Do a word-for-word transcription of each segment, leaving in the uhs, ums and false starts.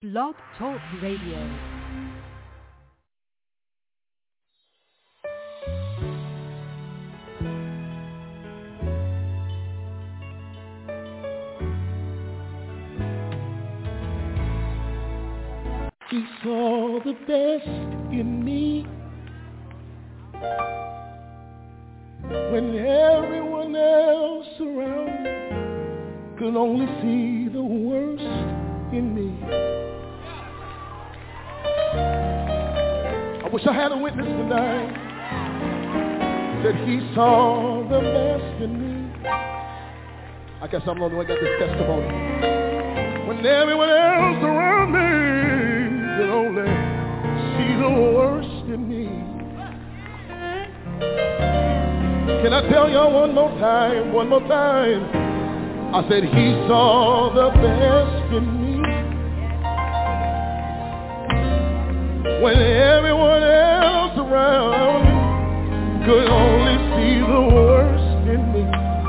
Blog Talk Radio. He saw the best in me when everyone else around me could only see the worst in me. I wish I had a witness tonight that he saw the best in me. I guess I'm the only one that got this testimony. When everyone else around me could only see the worst in me. Can I tell y'all one more time, one more time? I said he saw the best in me when everyone else around me could only see the worst in me.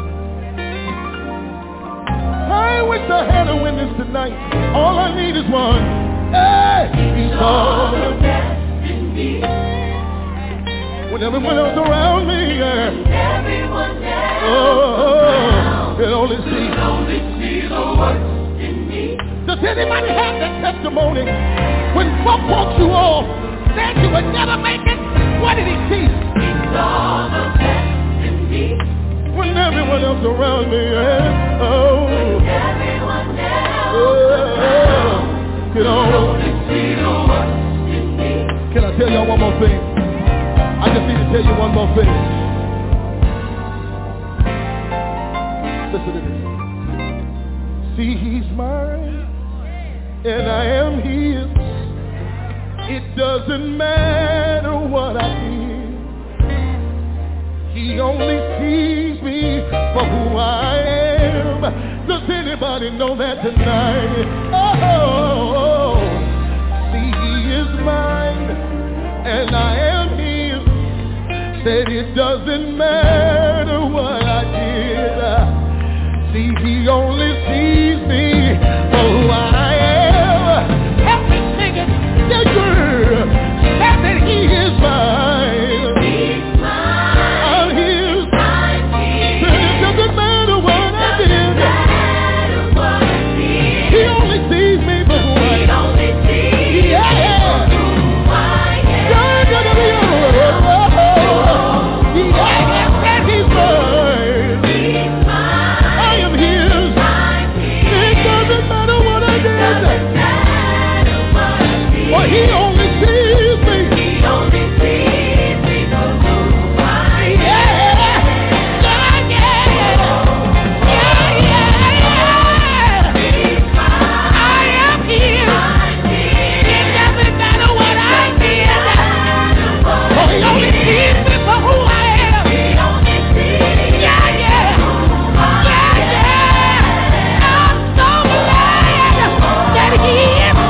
I wish I had a witness tonight. All I need is one. Hey, he saw the best in me when everyone else around me, yeah. Everyone else oh, can only see, can only see the worst in me. Does anybody have that testimony? When folk walked you off, said you would never make it, what did he see? He saw the best in me. When everyone else around me, yeah. Oh, when everyone else oh, around can only see the worst in me. Can I tell y'all one more thing? I just need to tell you one more thing. Listen to this. See, he's mine, and I am his. It doesn't matter what I did. He only sees me for who I am. Does anybody know that tonight? Oh, see, he is mine, and I am his. Said it doesn't matter what I did. See, he only sees me for who I am. Help me sing it, yeah, girl. Said that he is mine. He's mine. I'm his. I'm his. Said it doesn't matter what I did. Matter what I did. He only sees me for who I am. He only sees me yeah. for who I am. Yeah, gonna be he only sees me. He only sees me for who I am. Yeah, yeah, yeah, yeah, yeah. He's mine. I am his. It doesn't matter what I did. Oh, he only sees me for who I am. He only sees me. Yeah, yeah, yeah, yeah. I'm so glad that he is mine.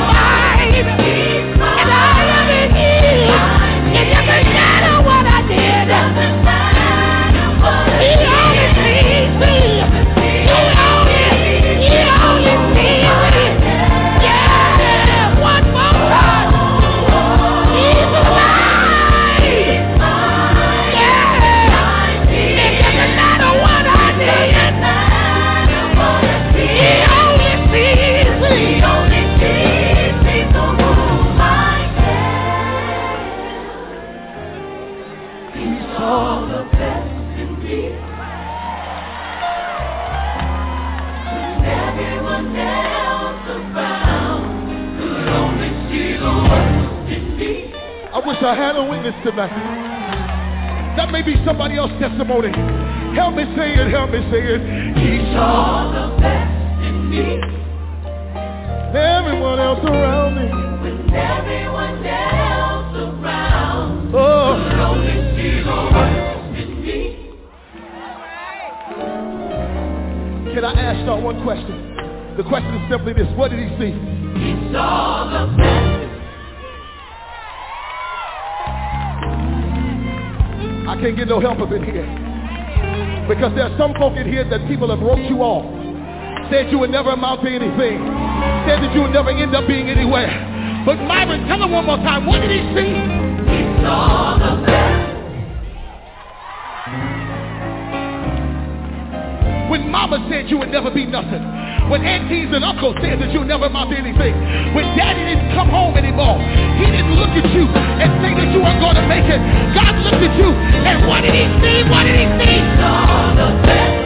I had a witness tonight. That may be somebody else's testimony. Help me say it, help me say it. He saw the best in me. Everyone else around me. When everyone else around oh. could only see the worst in me. Can I ask y'all one question? The question is simply this. What did he see? He saw the best. I can't get no help up in here. Because there's some folk in here that people have wrote you off. Said you would never amount to anything. Said that you would never end up being anywhere. him one more time. What did he see? He saw the best. When mama said you would never be nothing. When aunties and uncles said that you'll never amount to anything. When daddy didn't come home anymore. He didn't look at you and say that you weren't going to make it. God looked at you and what did he see? What did he see? He saw the best.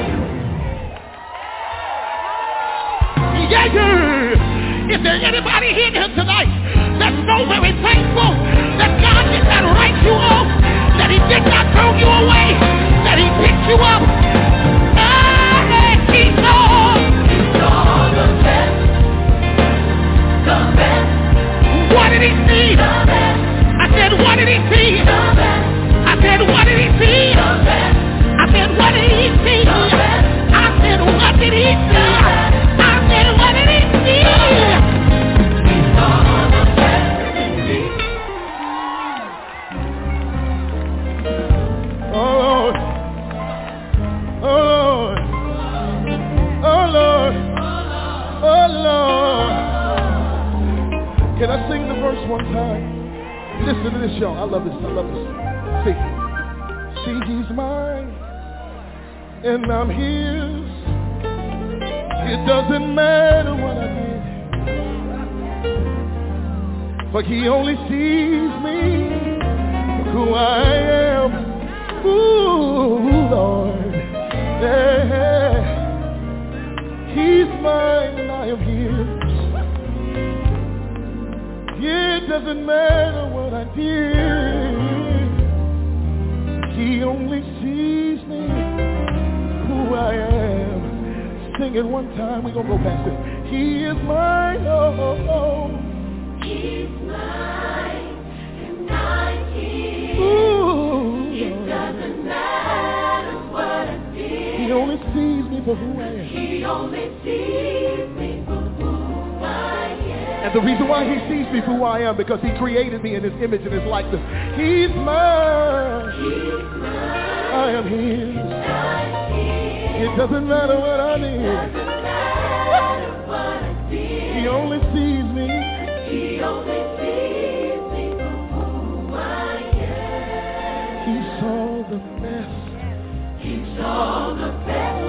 Yeah, yeah. Is there anybody here tonight that's so very thankful that God did not write you off, that he did not throw you away, that he picked you up? Ah, he saw. He saw the best. The best. What did he see? The best. I said, what did he see? The best. I said, what did he see? The best. I said, what did he see? The best. I said, what did he see? I said, what did he see? He saw the best in me. Oh Lord, oh Lord, oh Lord, oh Lord. Can I sing the verse one time? Listen to this, y'all. I love this. I love this. See, see, he's mine, and I'm his. It doesn't matter what I did, but he only sees me for who I am. Ooh, Lord, yeah. He's mine and I am his. Yeah, it doesn't matter what I did, he only sees me who I am. Sing it one time, we're gonna go past it. He is mine, oh, oh, oh. He's mine and I'm his. Ooh, It doesn't matter what I did. he only sees me for who I am. He only sees me for who I am. And the reason why he sees me for who I am, because he created me in his image and his likeness. He's mine. He's mine. I am his. I'm his. It doesn't matter what I It did. doesn't matter what I did. He only sees me. He only sees me for who I am. He saw the best. He saw the best.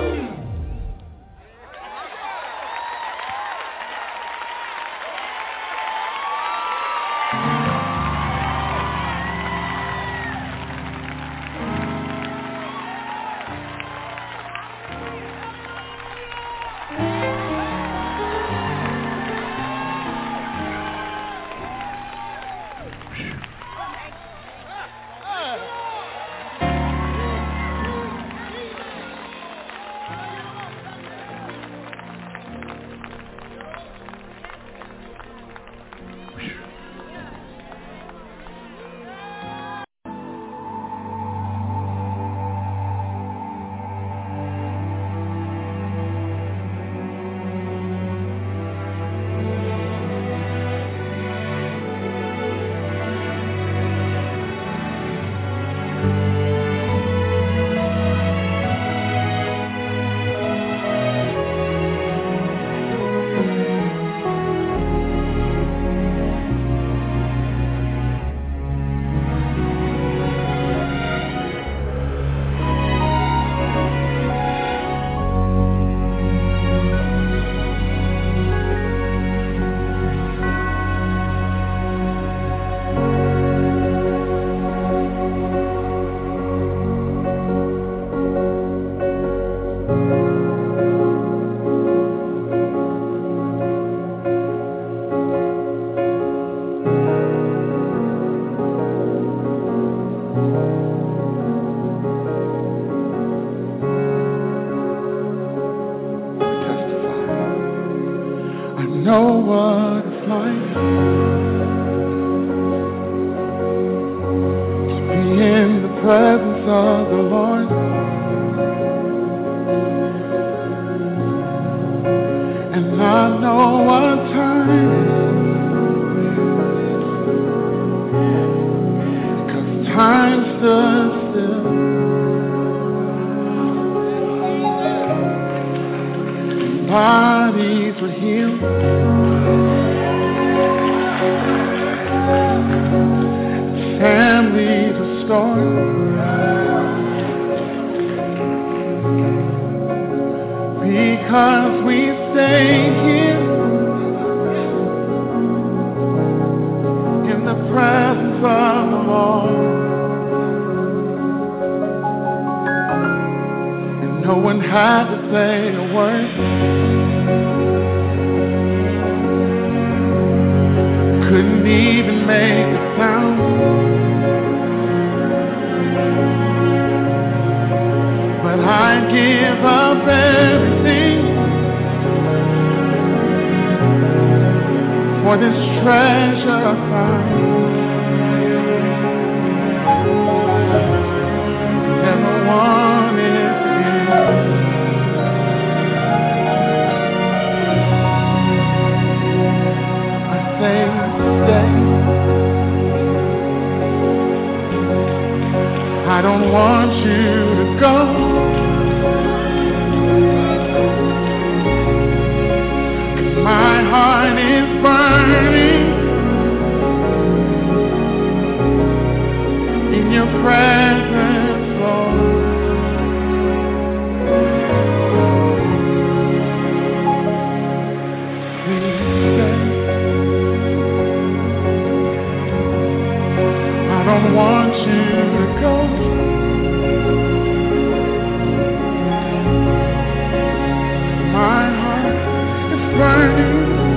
know what it's like to be in the presence of the Lord. And I know what time it is, 'cause time stood still. Bodies were healed, one had to say a word. Couldn't even make a sound. But I give up everything for this treasure found. Never wanted you. I say stay. I don't want you to go. My heart is burning in your presence, Lord. Please stay. I don't want you to go. My heart is burning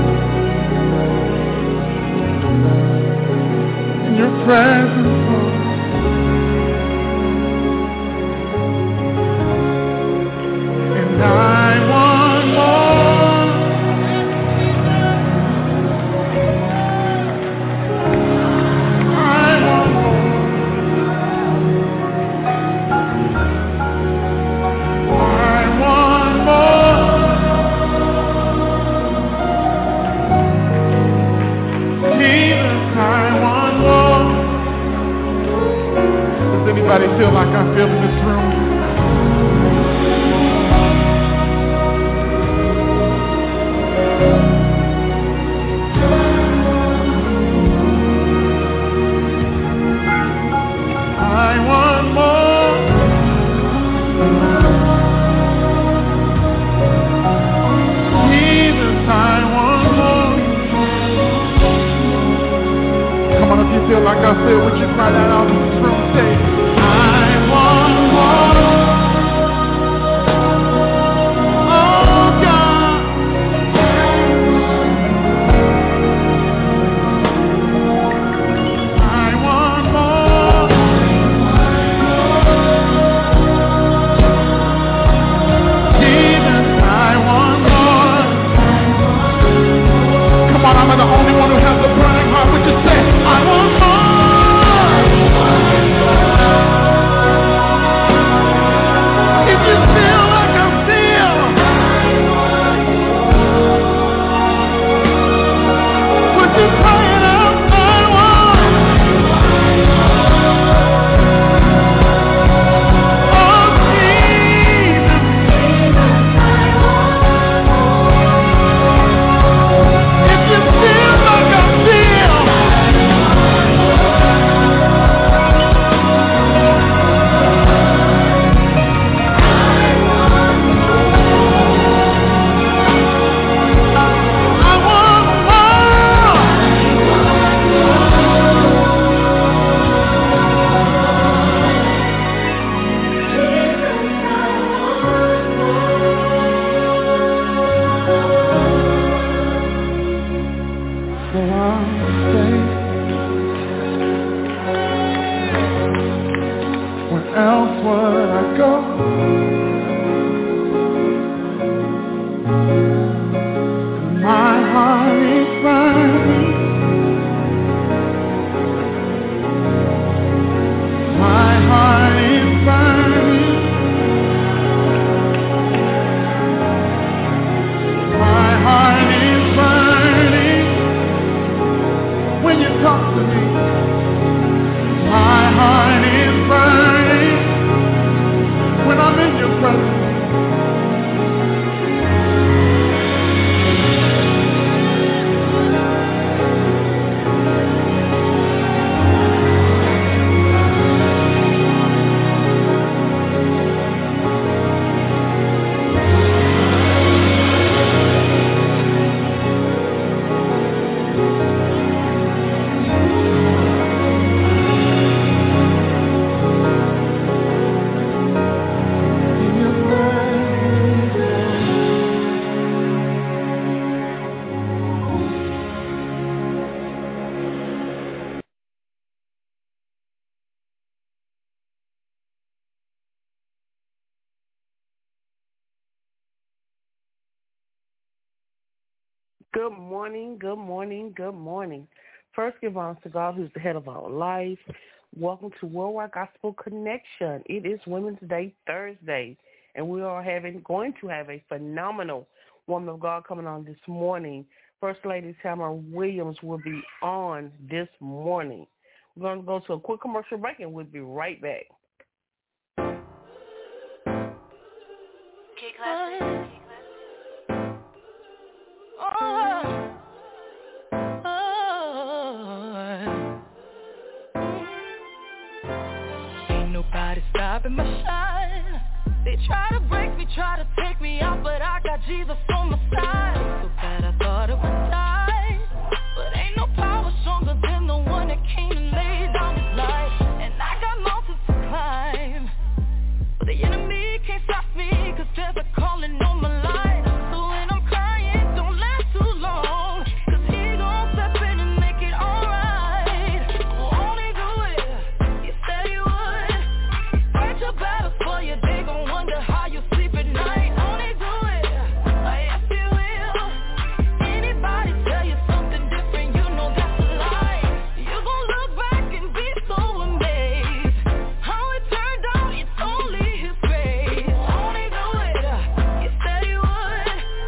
in your presence, Lord. And I want more. I want more. I want more. Jesus, I want more. Does anybody feel like I feel in this room? I want more. Jesus, I want more. Come on, if you feel like I feel, would you cry that out in this room? Say, I want more. Oh God, I want more. Jesus, I want more. Come on, I'm the only one who has a burning heart. Would you say, I want more? If you feel like I feel, would you cry it out? I want. Oh Jesus, if you feel like I feel, I want more. So I'll stay. Where else would I go? My heart is burning. My heart is burning. My heart is burning when you talk to me. My heart is burning when I'm in your presence. Good morning, good morning, good morning. First, give honor to God, who's the head of our life. Welcome to Worldwide Gospel Connection. It is Women's Day Thursday, and we are having going to have a phenomenal woman of God coming on this morning. First Lady Tamara Williams will be on this morning. We're going to go to a quick commercial break, and we'll be right back. K-Class. Oh, oh. Ain't nobody stopping my shine. They try to break me, try to take me out, but I got Jesus on my side. So bad I thought it would die, but ain't no power stronger than the one that came and laid down his life. And I got mountains to climb, but the enemy can't stop me, cause there's a calling on my life. So when I'm crying, don't last too long, cause he gon' step in and make it alright. Won't he do it? He said he would. Fight your battles for you, they gon' wonder how you sleep at night. Won't he do it? Yes, he will. Anybody tell you something different, you know that's a lie. You gon' look back and be so amazed how it turned out, it's only his grace. Won't he do it? He said he would.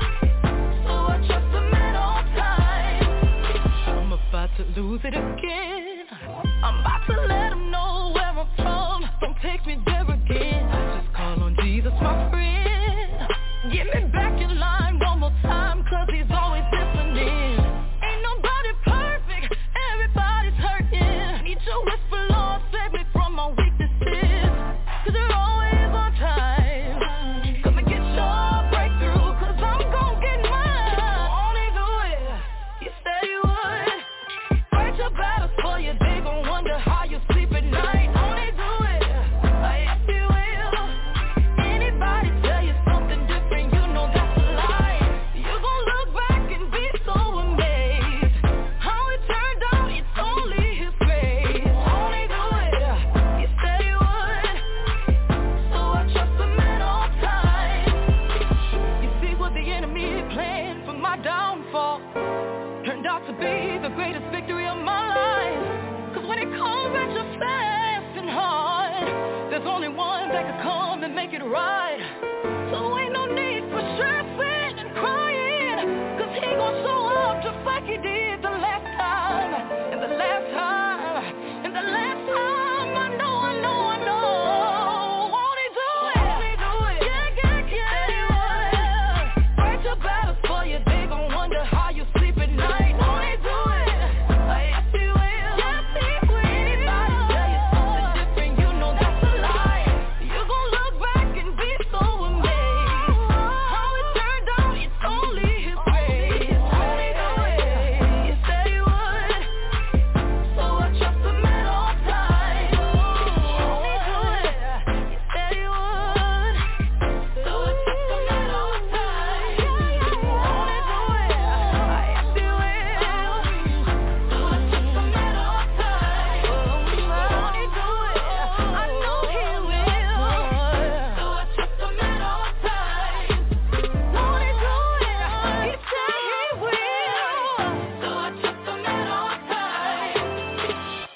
So I trust him at all times. I'm about to lose it again. I'm about to let him know where I'm from. Don't take me there again. I just call on Jesus, my friend. Get me back in line one more time, cause he's always listening. Ain't nobody perfect, everybody's hurting. Need your whisper, Lord, save me from my weaknesses, cause you're always on time. Come and get your breakthrough, cause I'm gon' get mine. Won't he do it? You said you would. Fight your battles for you, they gon' wonder how you sleep at night. Won't he do it? Yes, he will. Anybody tell you something different, you know that's a lie. You gon' look back and be so amazed how it turned out, it's only his grace. Won't he do it? He said he would. So I trust him at all times. You see what the enemy planned for my downfall turned out to be the greatest victory of my life. Cause when it comes at you fast and hard, there's only one that can come and make it right. So ain't no need for stressing and crying, cause he gon' show up just like he did the last time. And the last time, and the last time, I know, I know, I know. Won't he do it? Won't he do it? Yeah, yeah, yeah. Said he would. Fight your battles for you, they gon' wonder how you sleep at night. Won't he do it? Yes, he will. Yes, he will. Anybody tell you something different, you know that's a lie. You gon' look back and be so amazed how it turned out, it's only his grace. Won't he do it? You said he would. So I trust him at all times. Won't he do it? You said he would. So I trust him at all times. Won't he do it? Yes, he will. So I trust him at all times. Won't he do it? I know he will. So I trust him at all times. Won't he do it? He said he will. So I trust him at all times.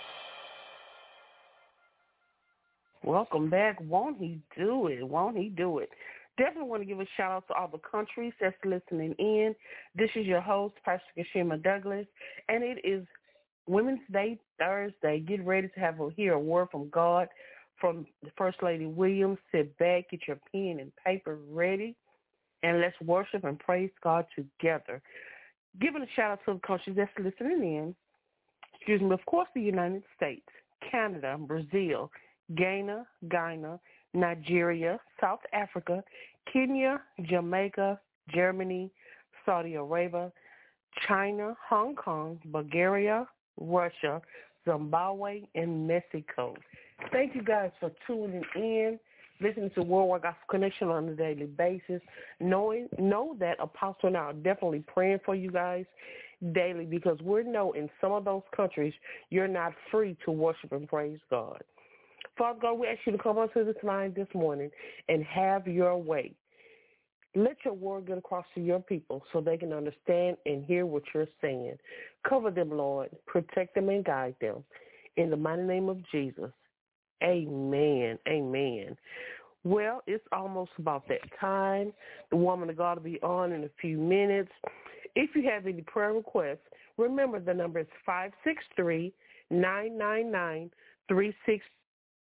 Welcome back. Won't he do it? Won't he do it? Definitely want to give a shout out to all the countries that's listening in. This is your host, Pastor Kashima Douglas, and it is Women's Day Thursday. Get ready to have a, hear a word from God from the First Lady Williams. Sit back, get your pen and paper ready, and let's worship and praise God together. Giving a shout out to the countries that's listening in. Excuse me, of course, the United States, Canada, Brazil, Ghana, Ghana, Nigeria, South Africa, Kenya, Jamaica, Germany, Saudi Arabia, China, Hong Kong, Bulgaria, Russia, Zimbabwe, and Mexico. Thank you guys for tuning in, listening to Worldwide Gospel Connection on a daily basis. Knowing, know that Apostle and I are definitely praying for you guys daily, because we know in some of those countries you're not free to worship and praise God. Father God, we ask you to come onto this line this morning and have your way. Let your word get across to your people so they can understand and hear what you're saying. Cover them, Lord. Protect them and guide them. In the mighty name of Jesus, amen, amen. Well, it's almost about that time. The woman of God will be on in a few minutes. If you have any prayer requests, remember the number is five six three, nine nine nine, three six two eight.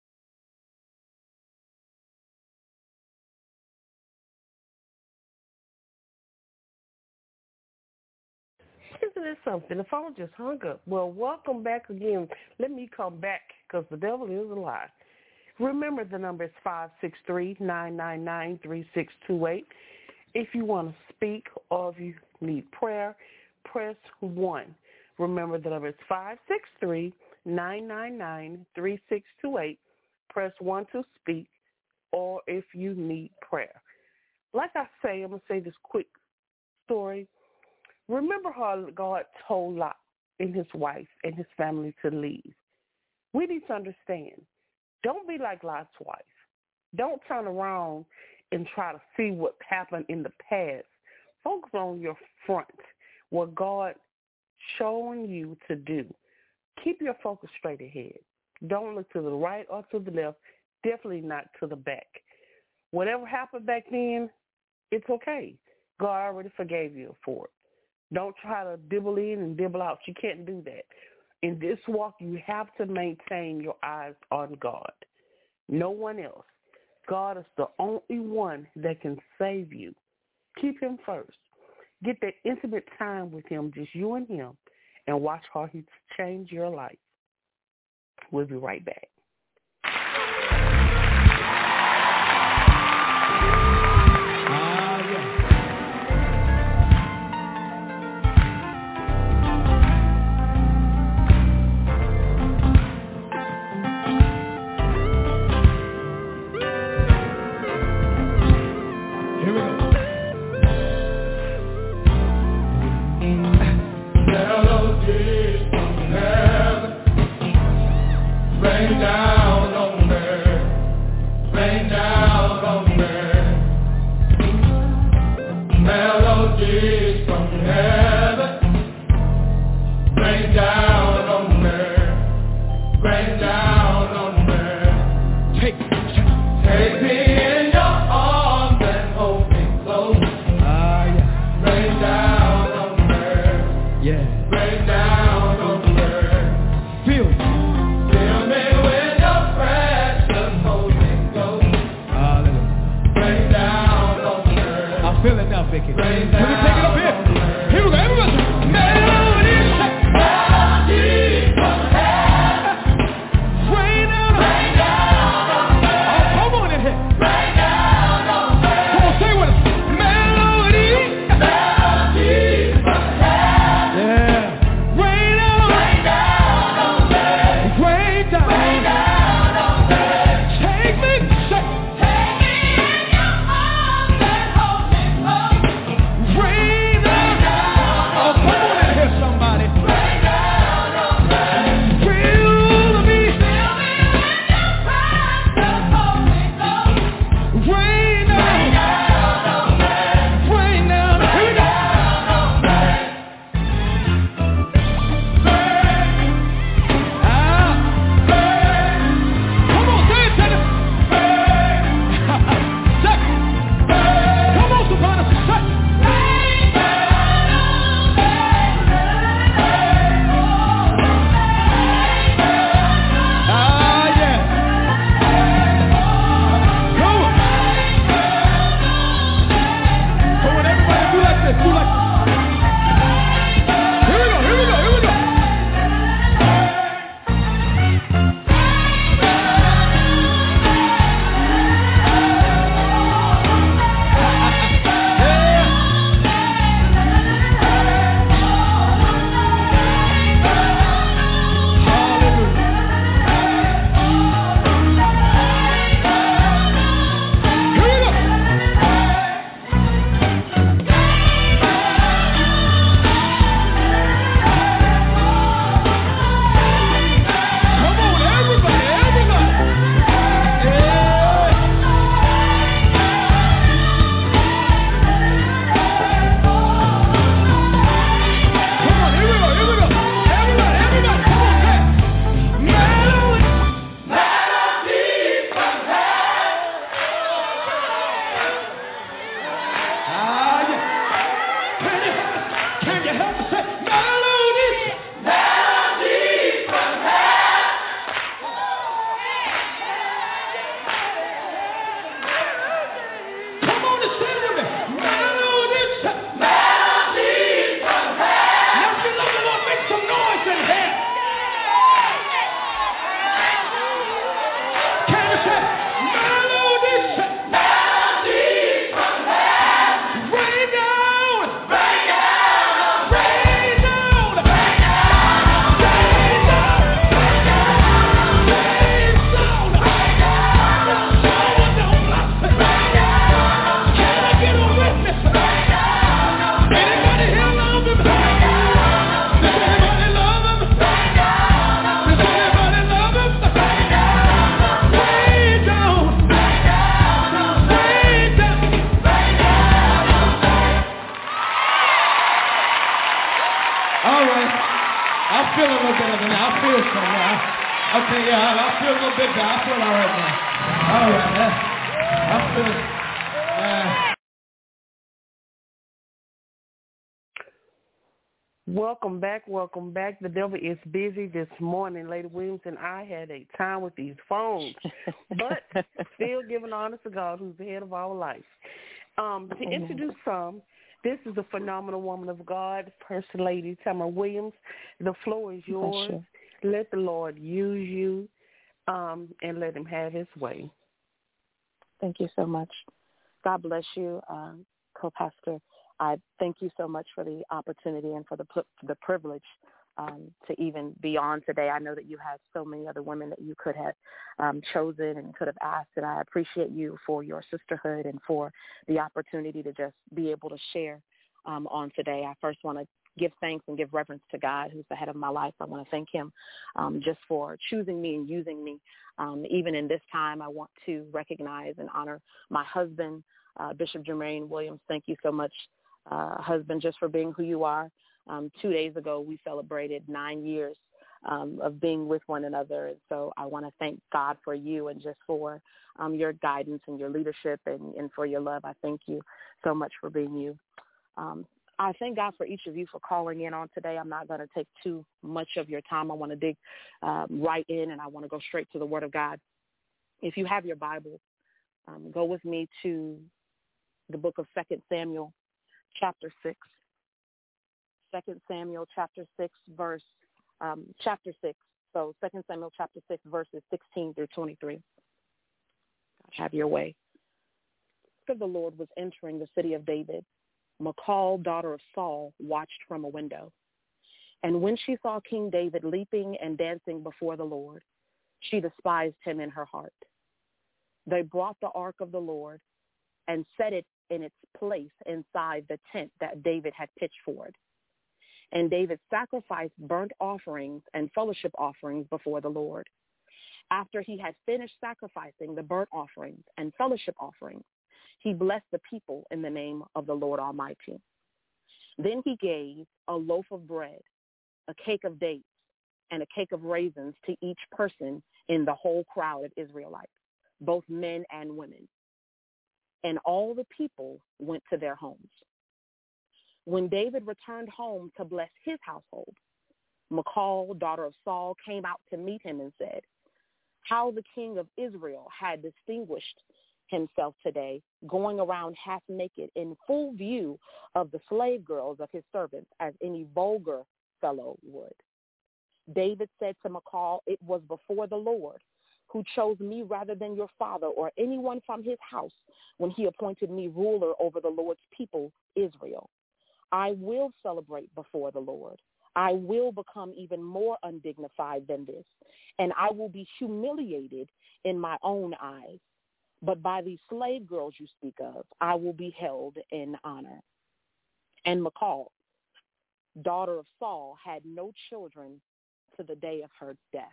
Isn't it something? The phone just hung up. Well, welcome back again. Let me come back because the devil is a lie. Remember the number is five six three, nine nine nine, three six two eight. If you want to speak or if you need prayer, press one. Remember the number is five six three, nine nine nine, three six two eight. Press one to speak or if you need prayer. Like I say, I'm going to say this quick story. Remember how God told Lot and his wife and his family to leave. We need to understand, don't be like Lot's wife. Don't turn around and try to see what happened in the past. Focus on your front, what God showing you to do. Keep your focus straight ahead. Don't look to the right or to the left, definitely not to the back. Whatever happened back then, it's okay. God already forgave you for it. Don't try to dibble in and dibble out. You can't do that. In this walk, you have to maintain your eyes on God. No one else. God is the only one that can save you. Keep him first. Get that intimate time with him, just you and him, and watch how he change your life. We'll be right back. Rain feel better than that. I feel some now. Okay, yeah, I feel a little bit better. I feel all right now. All right, huh? I feel, uh... Welcome back, welcome back. The devil is busy this morning. Lady Williams and I had a time with these phones, but still giving honor to God, who's the head of our life. Um, to Amen. introduce some, this is a phenomenal woman of God, First Lady Tamara Williams. The floor is yours. Let the Lord use you, um, and let him have his way. Thank you so much. God bless you, um, co-pastor. I thank you so much for the opportunity and for the the privilege um, to even be on today. I know that you had so many other women that you could have um, chosen and could have asked, and I appreciate you for your sisterhood and for the opportunity to just be able to share um, on today. I first want to give thanks and give reverence to God, who's the head of my life. I want to thank him um, just for choosing me and using me. Um, even in this time, I want to recognize and honor my husband, uh, Bishop Jermaine Williams. Thank you so much, uh, husband, just for being who you are. Um, two days ago, we celebrated nine years um, of being with one another. And so I want to thank God for you and just for um, your guidance and your leadership and, and for your love. I thank you so much for being you. Um, I thank God for each of you for calling in on today. I'm not going to take too much of your time. I want to dig um, right in, and I want to go straight to the Word of God. If you have your Bible, um, go with me to the book of Second Samuel, chapter six. Second Samuel, chapter six, verse, um, chapter six. So Second Samuel, chapter six, verses sixteen through twenty-three. God, have your way. The Lord was entering the city of David. Michal, daughter of Saul, watched from a window. And when she saw King David leaping and dancing before the Lord, she despised him in her heart. They brought the ark of the Lord and set it in its place inside the tent that David had pitched for it. And David sacrificed burnt offerings and fellowship offerings before the Lord. After he had finished sacrificing the burnt offerings and fellowship offerings, he blessed the people in the name of the Lord Almighty. Then he gave a loaf of bread, a cake of dates, and a cake of raisins to each person in the whole crowd of Israelites, both men and women. And all the people went to their homes. When David returned home to bless his household, Michal, daughter of Saul, came out to meet him and said, how the king of Israel had distinguished himself today, going around half naked in full view of the slave girls of his servants, as any vulgar fellow would. David said to Michal, it was before the Lord who chose me rather than your father or anyone from his house when he appointed me ruler over the Lord's people, Israel. I will celebrate before the Lord. I will become even more undignified than this, and I will be humiliated in my own eyes. But by these slave girls you speak of, I will be held in honor. And Michal, daughter of Saul, had no children to the day of her death.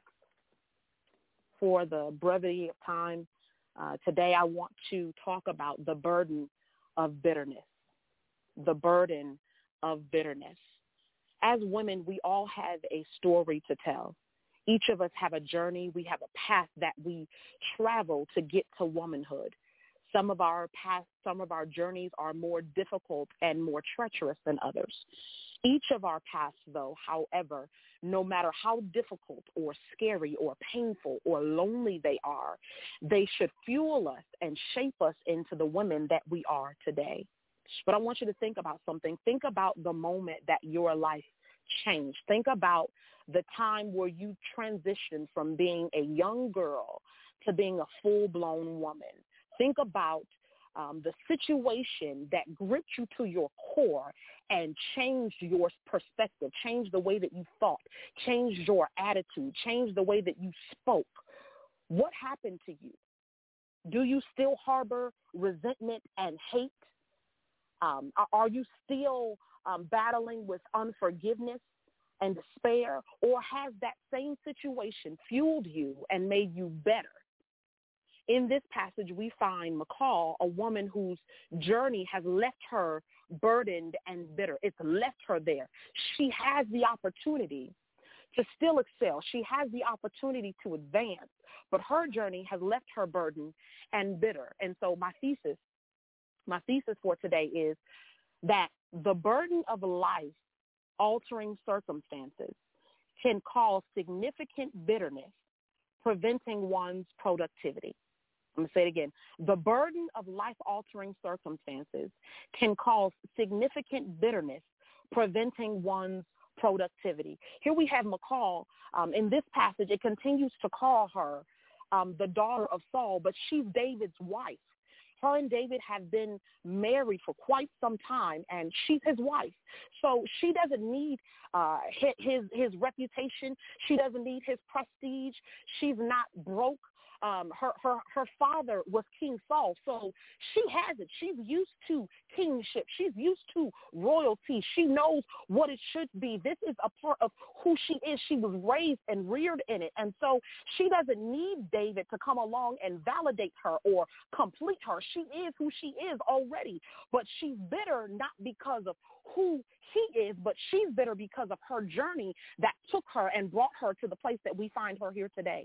For the brevity of time, uh, today I want to talk about the burden of bitterness, the burden of bitterness. As women, we all have a story to tell. Each of us have a journey. We have a path that we travel to get to womanhood. Some of our paths, some of our journeys are more difficult and more treacherous than others. Each of our paths, though, however, no matter how difficult or scary or painful or lonely they are, they should fuel us and shape us into the women that we are today. But I want you to think about something. Think about the moment that your life changed. Think about the time where you transitioned from being a young girl to being a full-blown woman. Think about um, the situation that gripped you to your core and changed your perspective, changed the way that you thought, changed your attitude, changed the way that you spoke. What happened to you? Do you still harbor resentment and hate? Um, are you still um, battling with unforgiveness and despair, or has that same situation fueled you and made you better? In this passage, we find Michal, a woman whose journey has left her burdened and bitter. It's left her there. She has the opportunity to still excel. She has the opportunity to advance, but her journey has left her burdened and bitter. And so my thesis, my thesis for today is that the burden of life-altering circumstances can cause significant bitterness, preventing one's productivity. I'm going to say it again. The burden of life-altering circumstances can cause significant bitterness, preventing one's productivity. Here we have Michal. Um, in this passage, it continues to call her um, the daughter of Saul, but she's David's wife. Her and David have been married for quite some time, and she's his wife. So she doesn't need uh, his, his reputation. She doesn't need his prestige. She's not broke. Um, her, her, her father was King Saul, so she has it. She's used to kingship. She's used to royalty. She knows what it should be. This is a part of who she is. She was raised and reared in it, and so she doesn't need David to come along and validate her or complete her. She is who she is already, but she's bitter not because of who he is, but she's bitter because of her journey that took her and brought her to the place that we find her here today.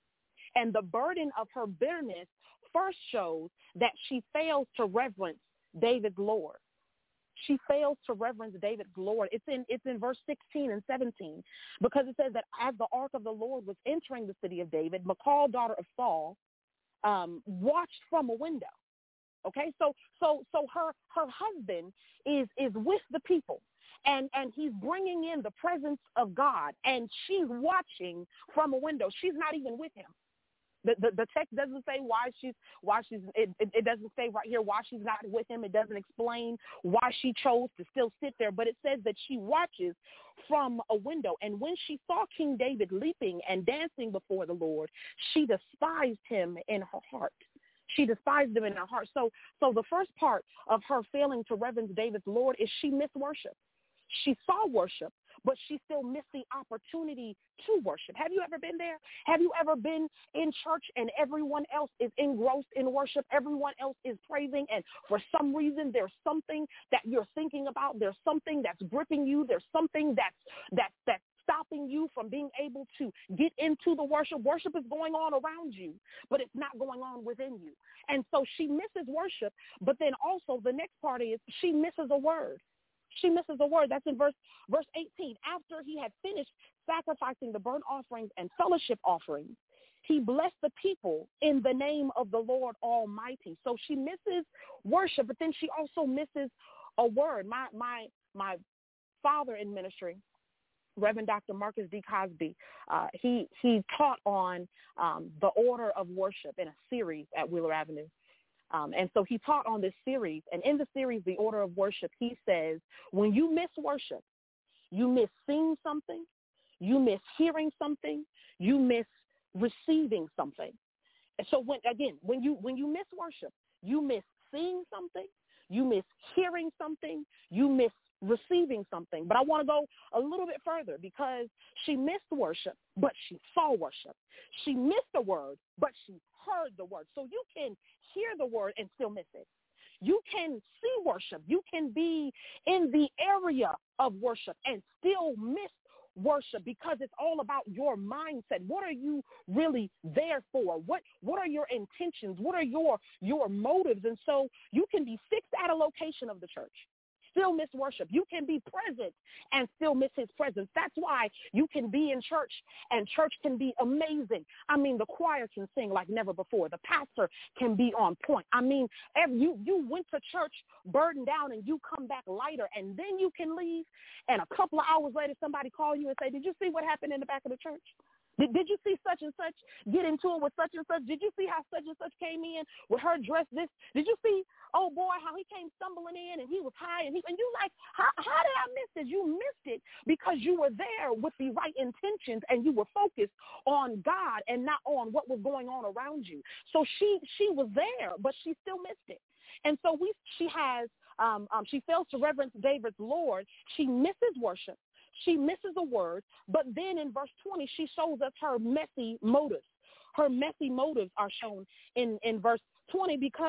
And the burden of her bitterness first shows that she fails to reverence David's Lord. She fails to reverence David's Lord. It's in it's in verse sixteen and seventeen, because it says that as the ark of the Lord was entering the city of David, Michal, daughter of Saul, um, watched from a window. Okay, so so so her her husband is is with the people. And and he's bringing in the presence of God, and she's watching from a window. She's not even with him. The, the, the text doesn't say why she's, why she's it, it, it doesn't say right here why she's not with him. It doesn't explain why she chose to still sit there, but it says that she watches from a window. And when she saw King David leaping and dancing before the Lord, she despised him in her heart. She despised him in her heart. So, so the first part of her failing to reverence David's Lord is she missed worship. She saw worship, but she still missed the opportunity to worship. Have you ever been there? Have you ever been in church and everyone else is engrossed in worship? Everyone else is praising, and for some reason there's something that you're thinking about. There's something that's gripping you. There's something that's that's that's stopping you from being able to get into the worship. Worship is going on around you, but it's not going on within you. And so she misses worship, but then also the next part is she misses a word. She misses a word. That's in verse verse eighteen. After he had finished sacrificing the burnt offerings and fellowship offerings, he blessed the people in the name of the Lord Almighty. So she misses worship, but then she also misses a word. My my my father in ministry, Reverend Doctor Marcus D. Cosby, uh, he he taught on um, the order of worship in a series at Wheeler Avenue. Um, and so he taught on this series, and in the series, The Order of Worship, he says, when you miss worship, you miss seeing something, you miss hearing something, you miss receiving something. And so when, again, when you when you miss worship, you miss seeing something, you miss hearing something, you miss receiving something. But I want to go a little bit further, because she missed worship, but she saw worship. She missed the word, but she heard the word. So you can hear the word and still miss it. You can see worship. You can be in the area of worship and still miss worship, because it's all about your mindset. What are you really there for? What what are your intentions? What are your your motives? And so you can be fixed at a location of the church, still miss worship. You can be present and still miss his presence. That's why you can be in church, and church can be amazing. I mean, the choir can sing like never before. The pastor can be on point. I mean, every, you, you went to church burdened down and you come back lighter, and then you can leave, and a couple of hours later somebody call you and say, did you see what happened in the back of the church? Did, did you see such and such get into it with such and such? Did you see how such and such came in with her dress this? Did you see, oh boy, how he came stumbling in and he was high, and he and you like, how, how did I miss this? You missed it because you were there with the right intentions, and you were focused on God and not on what was going on around you. So she she was there, but she still missed it. And so we she has um, um, she fails to reverence David's Lord. She misses worship. She misses a word, but then in verse twenty, she shows us her messy motives. Her messy motives are shown in, in verse twenty, because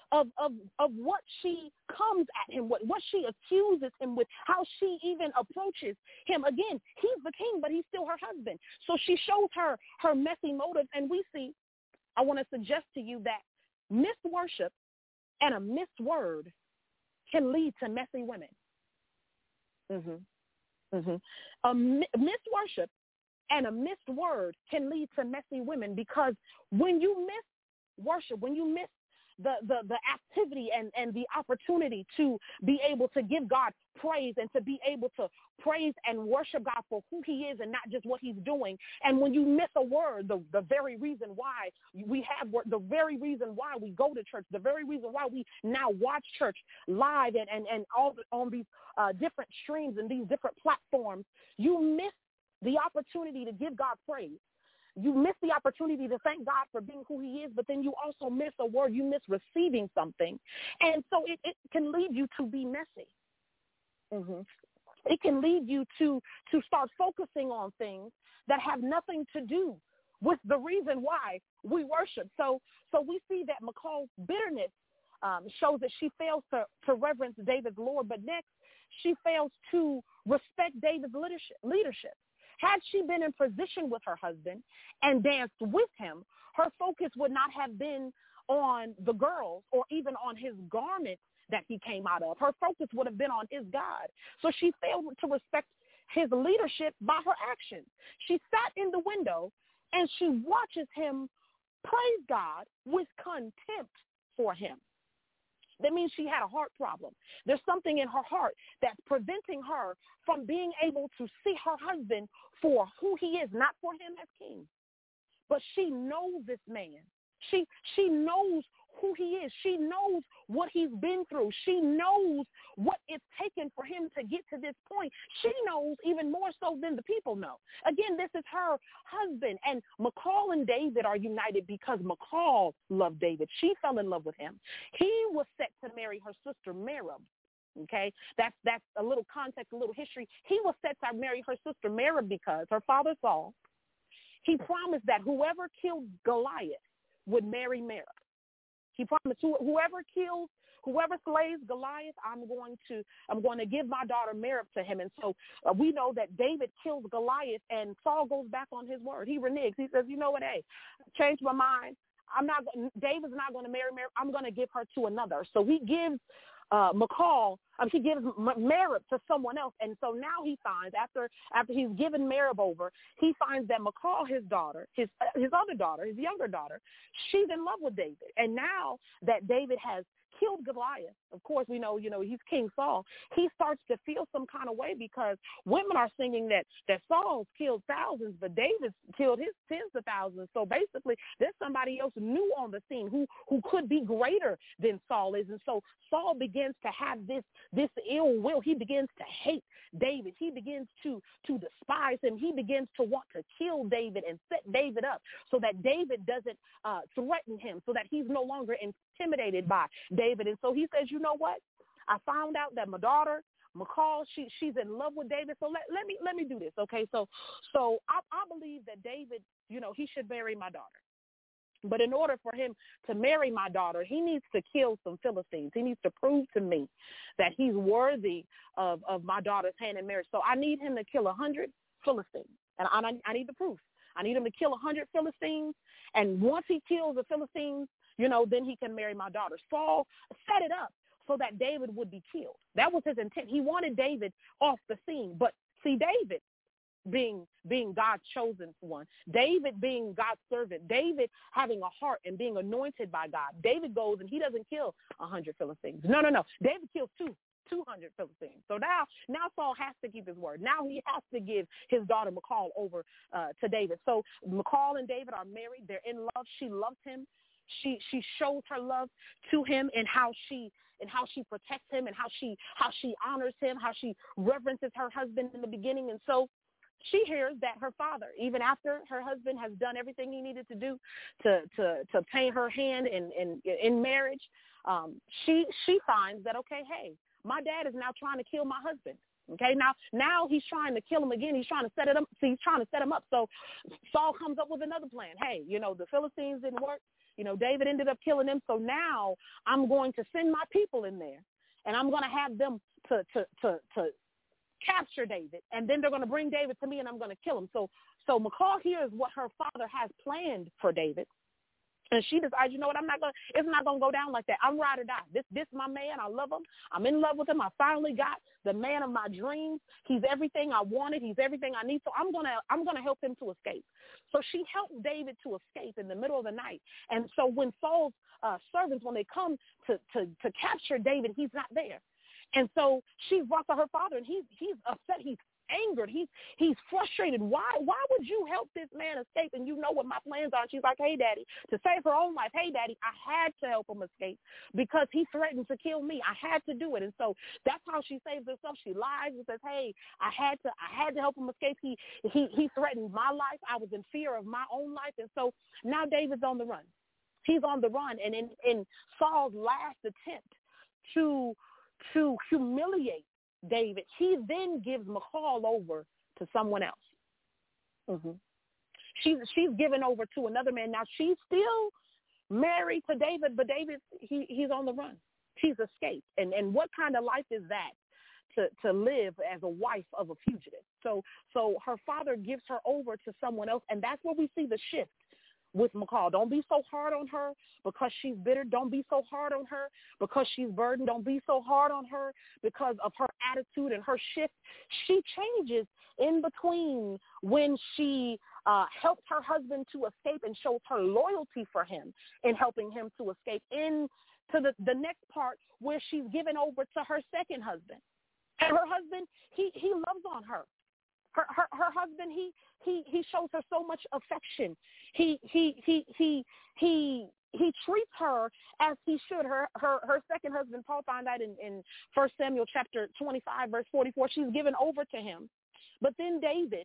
of, of, of what she comes at him with, what she accuses him with, how she even approaches him. Again, he's the king, but he's still her husband. So she shows her her messy motives, and we see, I want to suggest to you that missed worship and a missed word can lead to messy women. Mm-hmm. Mm-hmm. A mi- missed worship and a missed word can lead to messy women, because when you miss worship, when you miss the, the, the activity and, and the opportunity to be able to give God praise and to be able to praise and worship God for who he is and not just what he's doing. And when you miss a word, the, the very reason why we have work, the very reason why we go to church, the very reason why we now watch church live and, and, and all the, on these uh, different streams and these different platforms, you miss the opportunity to give God praise. You miss the opportunity to thank God for being who he is, but then you also miss a word. You miss receiving something. And so it, it can lead you to be messy. Mm-hmm. It can lead you to, to start focusing on things that have nothing to do with the reason why we worship. So so we see that Michal's bitterness um, shows that she fails to, to reverence David's Lord, but next she fails to respect David's leadership. leadership. Had she been in position with her husband and danced with him, her focus would not have been on the girls or even on his garment that he came out of. Her focus would have been on his God. So she failed to respect his leadership by her actions. She sat in the window and she watches him praise God with contempt for him. That means she had a heart problem. There's something in her heart that's preventing her from being able to see her husband for who he is, not for him as king. But she knows this man. She she knows who he is. She knows what he's been through. She knows what it's taken for him to get to this point. She knows even more so than the people know. Again, this is her husband. And Michal and David are united because Michal loved David. She fell in love with him. He was set to marry her sister Merab. Okay, that's that's a little context, a little history. He was set to marry her sister Merab because her father Saul, he promised that whoever killed Goliath would marry Merab. He promised whoever kills, whoever slays Goliath, I'm going to, I'm going to give my daughter Merab to him. And so uh, we know that David kills Goliath, and Saul goes back on his word. He reneges. He says, you know what? Hey, changed my mind. I'm not. David's not going to marry Merab. I'm going to give her to another. So he gives uh, Michal. Um, he gives Merab to someone else, and so now he finds after after he's given Merab over, he finds that Michal, his daughter, his his other daughter, his younger daughter, she's in love with David. And now that David has killed Goliath, of course we know, you know, he's King Saul, he starts to feel some kind of way because women are singing that, that Saul's killed thousands, but David's killed his tens of thousands. So basically there's somebody else new on the scene who, who could be greater than Saul is. And so Saul begins to have this, this ill will. He begins to hate David. He begins to, to despise him. He begins to want to kill David and set David up so that David doesn't uh, threaten him, so that he's no longer intimidated by David. And so he says, you know what? I found out that my daughter, Michal, she she's in love with David. So let, let me let me do this. Okay. So so I, I believe that David, you know, he should marry my daughter. But in order for him to marry my daughter, he needs to kill some Philistines. He needs to prove to me that he's worthy of, of my daughter's hand in marriage. So I need him to kill a hundred Philistines. And I, I need the proof. I need him to kill a hundred Philistines. And once he kills the Philistines, you know, then he can marry my daughter. Saul set it up so that David would be killed. That was his intent. He wanted David off the scene. But see, David being being God's chosen one, David being God's servant, David having a heart and being anointed by God, David goes and he doesn't kill a hundred Philistines. No, no, no. David kills two. two hundred Philistines. So now, now Saul has to keep his word. Now he has to give his daughter Michal over uh, to David. So Michal and David are married. They're in love. She loves him. She she shows her love to him in how she and how she protects him and how she how she honors him, how she reverences her husband in the beginning. And so she hears that her father, even after her husband has done everything he needed to do to to to pay her hand in in, in marriage, um, she she finds that, okay, hey, my dad is now trying to kill my husband. Okay, now now he's trying to kill him again. He's trying to set it up. See, he's trying to set him up. So Saul comes up with another plan. Hey, you know, the Philistines didn't work. You know, David ended up killing them. So now I'm going to send my people in there, and I'm going to have them to to to to capture David, and then they're going to bring David to me, and I'm going to kill him. So so Michal hears what her father has planned for David. And she decides, you know what, I'm not going to, it's not going to go down like that. I'm ride or die. This, this my man. I love him. I'm in love with him. I finally got the man of my dreams. He's everything I wanted. He's everything I need. So I'm going to, I'm going to help him to escape. So she helped David to escape in the middle of the night. And so when Saul's uh, servants, when they come to, to, to capture David, he's not there. And so she's brought to her father, and he's, he's upset. He's angered. He's he's frustrated. Why why would you help this man escape? And you know what my plans are. And she's like, hey, Daddy, to save her own life. Hey, Daddy, I had to help him escape because he threatened to kill me. I had to do it. And so that's how she saves herself. She lies and says, hey, I had to I had to help him escape. He he he threatened my life. I was in fear of my own life. And so now David's on the run. He's on the run. And in, in Saul's last attempt to to humiliate David, he then gives Michal over to someone else. Mm-hmm. She's she's given over to another man. Now she's still married to David, but David he he's on the run. She's escaped, and and what kind of life is that to to live as a wife of a fugitive? So so her father gives her over to someone else, and that's where we see the shift with Michal. Don't be so hard on her because she's bitter. Don't be so hard on her because she's burdened. Don't be so hard on her because of her attitude and her shift. She changes in between when she uh, helped her husband to escape and shows her loyalty for him in helping him to escape, into the, the next part where she's given over to her second husband. And her husband, he, he loves on her. Her, her her husband, he he he shows her so much affection. He he he he he he treats her as he should. Her her her second husband, Paul found out in, in First Samuel chapter twenty-five, verse forty-four, she's given over to him. But then David,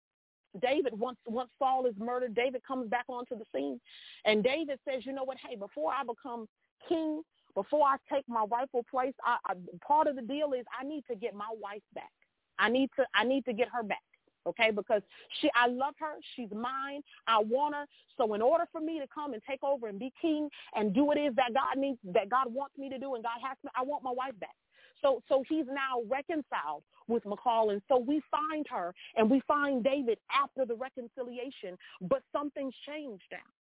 David, once once Saul is murdered, David comes back onto the scene. And David says, you know what, hey, before I become king, before I take my rightful place, I, I, part of the deal is I need to get my wife back. I need to I need to get her back, okay, because she I love her. She's mine. I want her. So in order for me to come and take over and be king and do what it is that God needs, that God wants me to do and God has me, I want my wife back. So so he's now reconciled with Michal, and so we find her and we find David after the reconciliation, but something's changed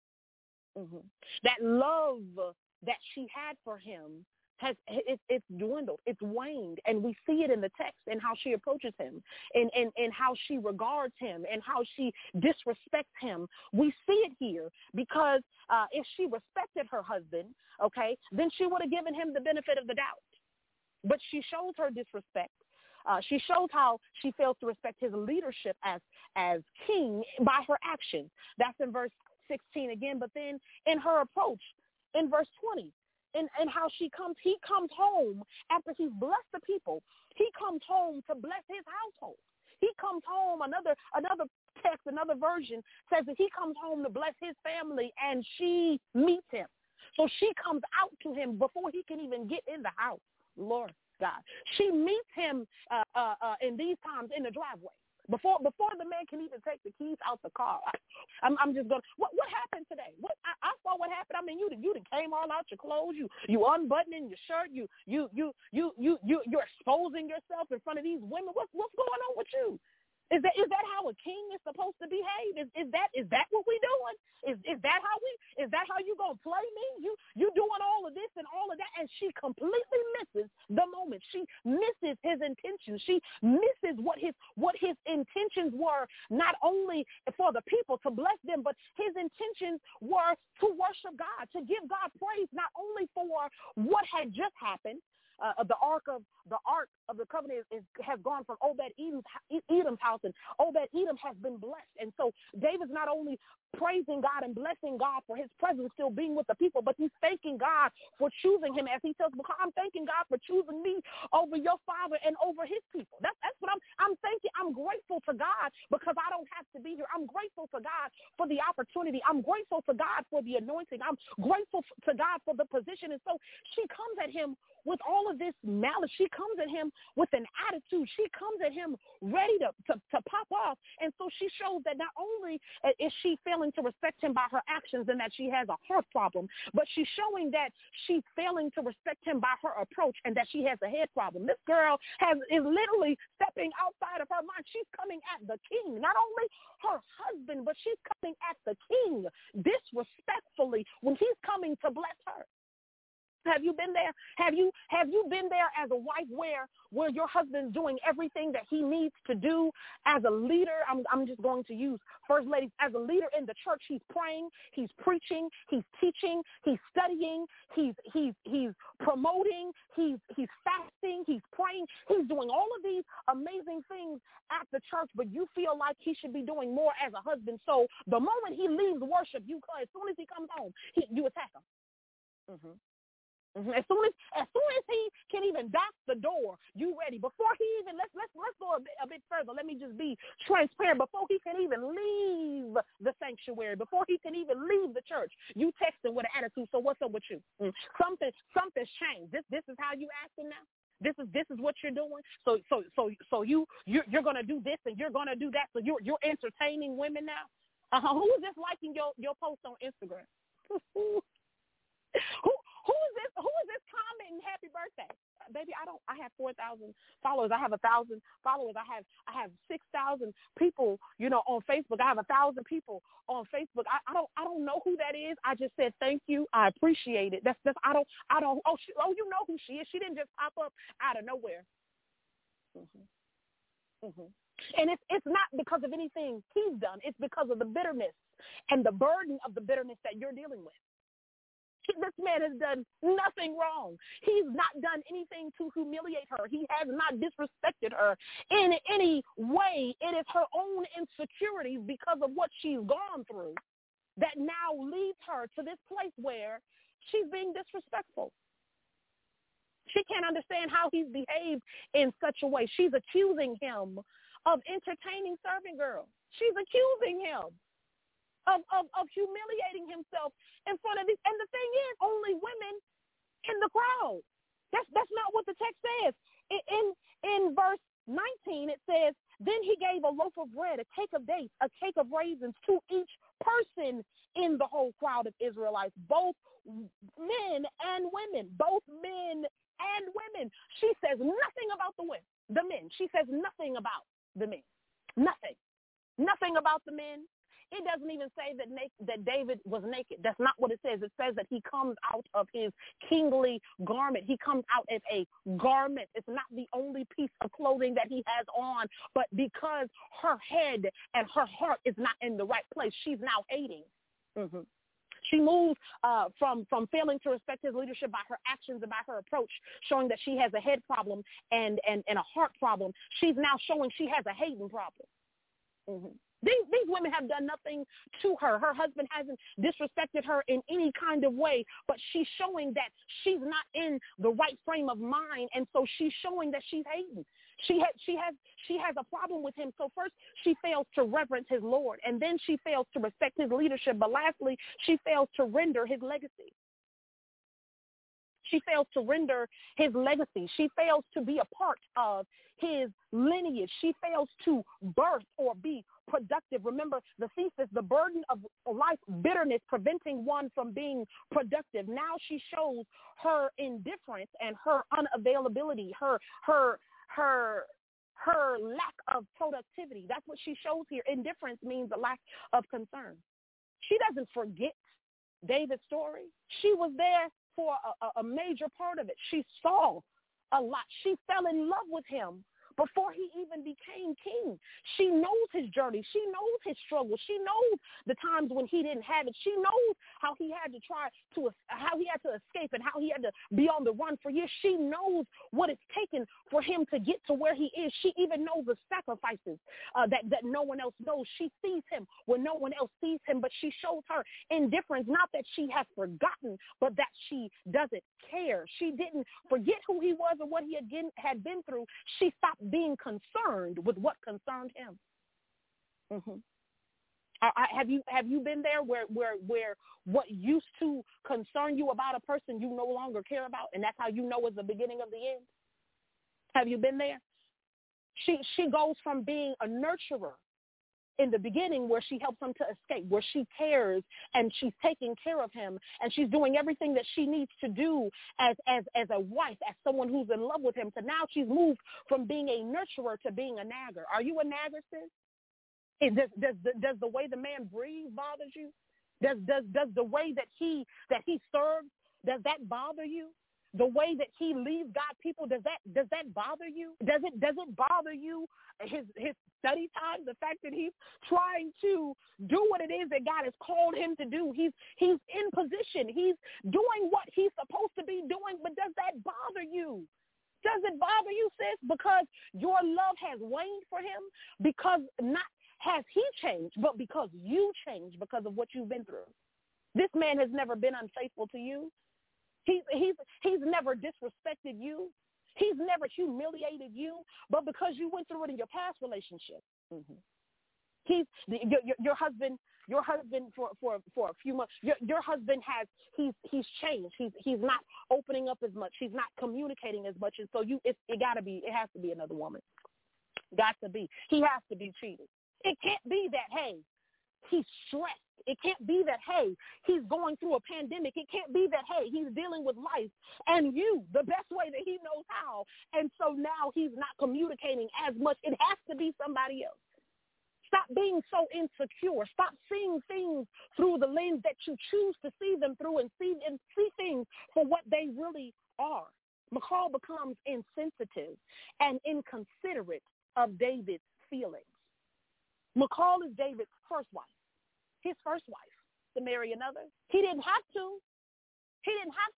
now. Mm-hmm. That love that she had for him has it, it's dwindled, it's waned, and we see it in the text and how she approaches him, and, and, and how she regards him, and how she disrespects him. We see it here because uh, if she respected her husband, okay, then she would have given him the benefit of the doubt. But she shows her disrespect. Uh, she shows how she fails to respect his leadership as as king by her actions. That's in verse sixteen again. But then in her approach, in verse twenty. And, and how she comes, he comes home after he's blessed the people. He comes home to bless his household. He comes home, another another text, another version says that he comes home to bless his family, and she meets him. So she comes out to him before he can even get in the house. Lord God. She meets him uh, uh, uh, in these times in the driveway. Before before the man can even take the keys out the car, I, I'm I'm just going. What what happened today? What I, I saw what happened. I mean, you you done came all out your clothes. You you unbuttoning your shirt. You you you you you you you're exposing yourself in front of these women. What's what's going on with you? Is that is that how a king is supposed to behave? Is is that is that what we doing? Is is that how we is that how you gonna play me? You you doing all of this and all of that, and she completely misses the moment. She misses his intentions. She misses what his what his intentions were, not only for the people to bless them, but his intentions were to worship God, to give God praise, not only for what had just happened. Uh, the ark of the ark of the covenant is, is, has gone from Obed Edom's, Edom's house, and Obed Edom has been blessed. And so David's not only praising God and blessing God for his presence still being with the people, but he's thanking God for choosing him, as he tells, because I'm thanking God for choosing me over your father and over his people. That's, that's what I'm, I'm thanking. I'm grateful to God because I don't have to be here. I'm grateful to God for the opportunity. I'm grateful to God for the anointing. I'm grateful to God for the position. And so she comes at him with all of this malice. She comes at him with an attitude. She comes at him ready to, to, to pop off. And so she shows that not only is she failing to respect him by her actions and that she has a heart problem, but she's showing that she's failing to respect him by her approach and that she has a head problem. This girl has is literally stepping outside of her mind. She's coming at the king, not only her husband, but she's coming at the king disrespectfully when he's coming to bless her. Have you been there? Have you have you been there as a wife where where your husband's doing everything that he needs to do as a leader? I'm I'm just going to use first ladies as a leader in the church. He's praying, he's preaching, he's teaching, he's studying, he's he's he's promoting, he's he's fasting, he's praying, he's doing all of these amazing things at the church, but you feel like he should be doing more as a husband. So the moment he leaves worship, you as soon as he comes home, he, you attack him. Mm-hmm. Mm-hmm. As soon as as soon as he can even dock the door, you ready. Before he even let's let's let's go a bit, a bit further. Let me just be transparent. Before he can even leave the sanctuary, before he can even leave the church, you text him with an attitude. So what's up with you? Mm. Something something's changed. This this is how you acting now. This is this is what you're doing. So so so so you you're, you're gonna do this and you're gonna do that. So you're you're entertaining women now. Uh-huh. Who is this liking your your post on Instagram? who Who is this? Who is this commenting happy birthday? Uh, baby, I don't. I have four thousand followers. I have a thousand followers. I have I have six thousand people. You know, on Facebook. I have a thousand people on Facebook. I, I don't. I don't know who that is. I just said thank you. I appreciate it. That's that's. I don't. I don't. Oh, she, oh, you know who she is. She didn't just pop up out of nowhere. Mm-hmm. Mm-hmm. And it's it's not because of anything he's done. It's because of the bitterness and the burden of the bitterness that you're dealing with. This man has done nothing wrong. He's not done anything to humiliate her. He has not disrespected her in any way. It is her own insecurities because of what she's gone through that now leads her to this place where she's being disrespectful. She can't understand how he's behaved in such a way. She's accusing him of entertaining servant girls. She's accusing him Of, of of humiliating himself in front of these. And the thing is, only women in the crowd. That's that's not what the text says. In, in in verse nineteen, it says, then he gave a loaf of bread, a cake of dates, a cake of raisins to each person in the whole crowd of Israelites, both men and women, both men and women. She says nothing about the women, the men. She says nothing about the men. Nothing. Nothing about the men. It doesn't even say that na- that David was naked. That's not what it says. It says that he comes out of his kingly garment. He comes out as a garment. It's not the only piece of clothing that he has on, but because her head and her heart is not in the right place, she's now hating. Mm-hmm. She moves uh, from, from failing to respect his leadership by her actions and by her approach, showing that she has a head problem and, and, and a heart problem. She's now showing she has a hating problem. Mm-hmm. These, these women have done nothing to her. Her husband hasn't disrespected her in any kind of way, but she's showing that she's not in the right frame of mind, and so she's showing that she's hating. She has, she has, she has a problem with him. So first, she fails to reverence his Lord, and then she fails to respect his leadership. But lastly, she fails to render his legacy. She fails to render his legacy. She fails to be a part of his lineage. She fails to birth or be productive. Remember the thesis, the burden of life, bitterness, preventing one from being productive. Now she shows her indifference and her unavailability, her, her, her, her lack of productivity. That's what she shows here. Indifference means a lack of concern. She doesn't forget David's story. She was there for a, a major part of it. She saw a lot. She fell in love with him before he even became king. She knows his journey. She knows his struggle. She knows the times when he didn't have it. She knows how he had to try to, how he had to escape and how he had to be on the run for years. She knows what it's taken for him to get to where he is. She even knows the sacrifices uh, that, that no one else knows. She sees him when no one else sees him, but she shows her indifference, not that she has forgotten, but that she doesn't care. She didn't forget who he was or what he again had been through. She stopped being concerned with what concerned him. Mm-hmm. I, I, have you have you been there where, where where what used to concern you about a person you no longer care about, and that's how you know it's the beginning of the end? Have you been there? She she goes from being a nurturer in the beginning, where she helps him to escape, where she cares and she's taking care of him and she's doing everything that she needs to do as as as a wife, as someone who's in love with him, to now she's moved from being a nurturer to being a nagger. Are you a nagger, sis? Is, does, does, does the way the man breathes bother you? Does, does, does the way that he, that he serves, does that bother you? The way that he leaves God people, does that, does that bother you? Does it, does it bother you, his, his study time, the fact that he's trying to do what it is that God has called him to do? He's, he's in position. He's doing what he's supposed to be doing, but does that bother you? Does it bother you, sis? Because your love has waned for him, because not has he changed, but because you changed because of what you've been through. This man has never been unfaithful to you. He's, he's, he's never disrespected you. He's never humiliated you, but because you went through it in your past relationship. Mm-hmm. He's your, your, your husband. Your husband for, for, for a few months. Your, your husband has he's he's changed. He's he's not opening up as much. He's not communicating as much, and so you it, it got to be. It has to be another woman. Got to be. He has to be cheated. It can't be that hey, he's stressed. It can't be that, hey, he's going through a pandemic. It can't be that, hey, he's dealing with life and you the best way that he knows how. And so now he's not communicating as much. It has to be somebody else. Stop being so insecure. Stop seeing things through the lens that you choose to see them through, and see, and see things for what they really are. Michal becomes insensitive and inconsiderate of David's feelings. Michal is David's first wife. His first wife, to marry another. He didn't have to. He didn't have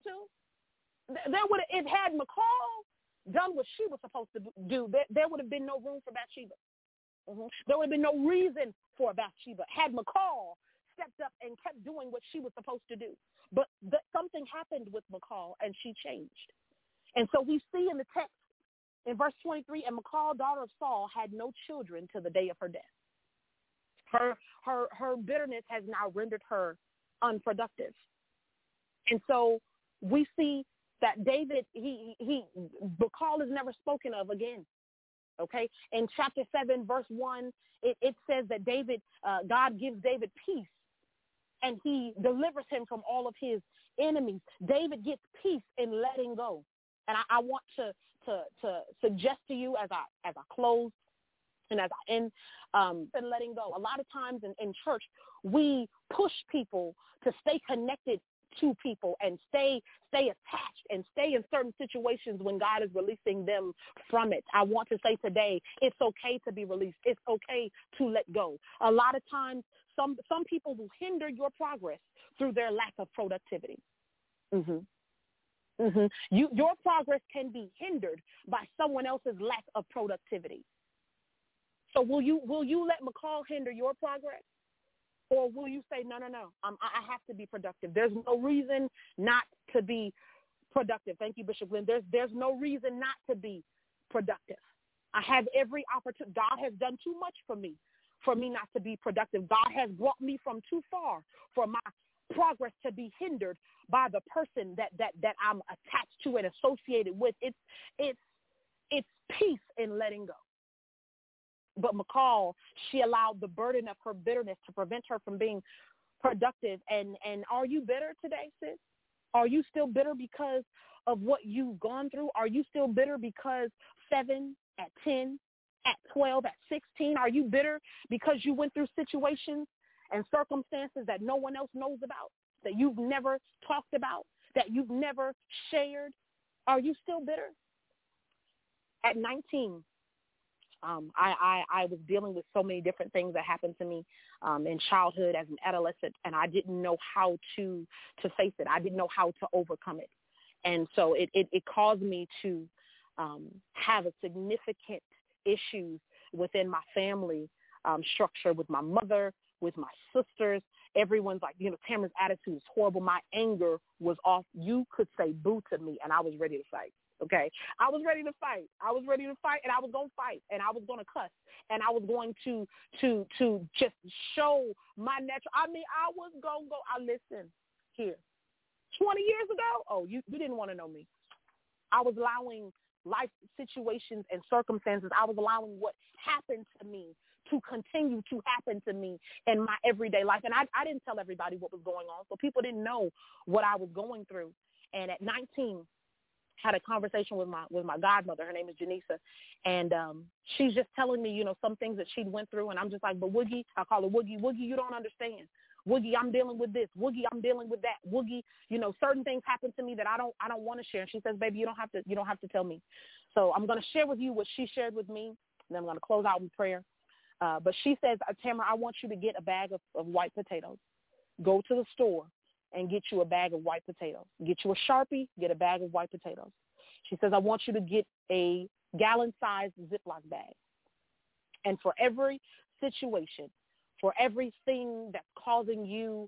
to. There would have, if had Michal done what she was supposed to do, there, there would have been no room for Bathsheba. Mm-hmm. There would have been no reason for Bathsheba had Michal stepped up and kept doing what she was supposed to do. But the, something happened with Michal, and she changed. And so we see in the text in verse twenty-three, and Michal, daughter of Saul, had no children till the day of her death. Her her her bitterness has now rendered her unproductive. And so we see that David, he he Michal is never spoken of again. Okay? In chapter seven, verse one, it, it says that David, uh, God gives David peace, and he delivers him from all of his enemies. David gets peace in letting go. And I, I want to, to to suggest to you as I as I close and as I end, um, and letting go. A lot of times in, in church, we push people to stay connected to people and stay stay attached and stay in certain situations when God is releasing them from it. I want to say today, it's okay to be released. It's okay to let go. A lot of times, some some people will hinder your progress through their lack of productivity. Mm-hmm. Mm-hmm. You, your progress can be hindered by someone else's lack of productivity. So will you will you let Michal hinder your progress? Or will you say, no, no, no, um, I have to be productive. There's no reason not to be productive. Thank you, Bishop Glenn. There's, there's no reason not to be productive. I have every opportunity. God has done too much for me, for me not to be productive. God has brought me from too far for my progress to be hindered by the person that, that, that I'm attached to and associated with. It's, it's, it's peace in letting go. But Michal, she allowed the burden of her bitterness to prevent her from being productive. And, and are you bitter today, sis? Are you still bitter because of what you've gone through? Are you still bitter because seven, at ten, at twelve, at sixteen? Are you bitter because you went through situations and circumstances that no one else knows about, that you've never talked about, that you've never shared? Are you still bitter? At nineteen, Um, I, I, I was dealing with so many different things that happened to me um, in childhood as an adolescent, and I didn't know how to to face it. I didn't know how to overcome it. And so it, it, it caused me to um, have a significant issues within my family um, structure, with my mother, with my sisters. Everyone's like, you know, Tamara's attitude is horrible. My anger was off. You could say boo to me, and I was ready to fight. Okay, I was ready to fight. I was ready to fight, and I was going to fight, and I was going to cuss, and I was going to to to just show my natural. I mean, I was going to go. I listen here. twenty years ago, oh, you, you didn't want to know me. I was allowing life situations and circumstances. I was allowing what happened to me to continue to happen to me in my everyday life. And I, I didn't tell everybody what was going on, so people didn't know what I was going through. And at nineteen, had a conversation with my with my godmother. Her name is Janisa, and um, she's just telling me, you know, some things that she'd went through, and I'm just like, but Woogie, I call her Woogie, Woogie, you don't understand. Woogie, I'm dealing with this. Woogie, I'm dealing with that. Woogie, you know, certain things happen to me that I don't I don't want to share. And she says, baby, you don't have to you don't have to tell me. So I'm going to share with you what she shared with me, and then I'm going to close out with prayer. Uh, but she says, Tamara, I want you to get a bag of, of white potatoes. Go to the store and get you a bag of white potatoes. Get you a Sharpie, get a bag of white potatoes. She says, I want you to get a gallon-sized Ziploc bag. And for every situation, for everything that's causing you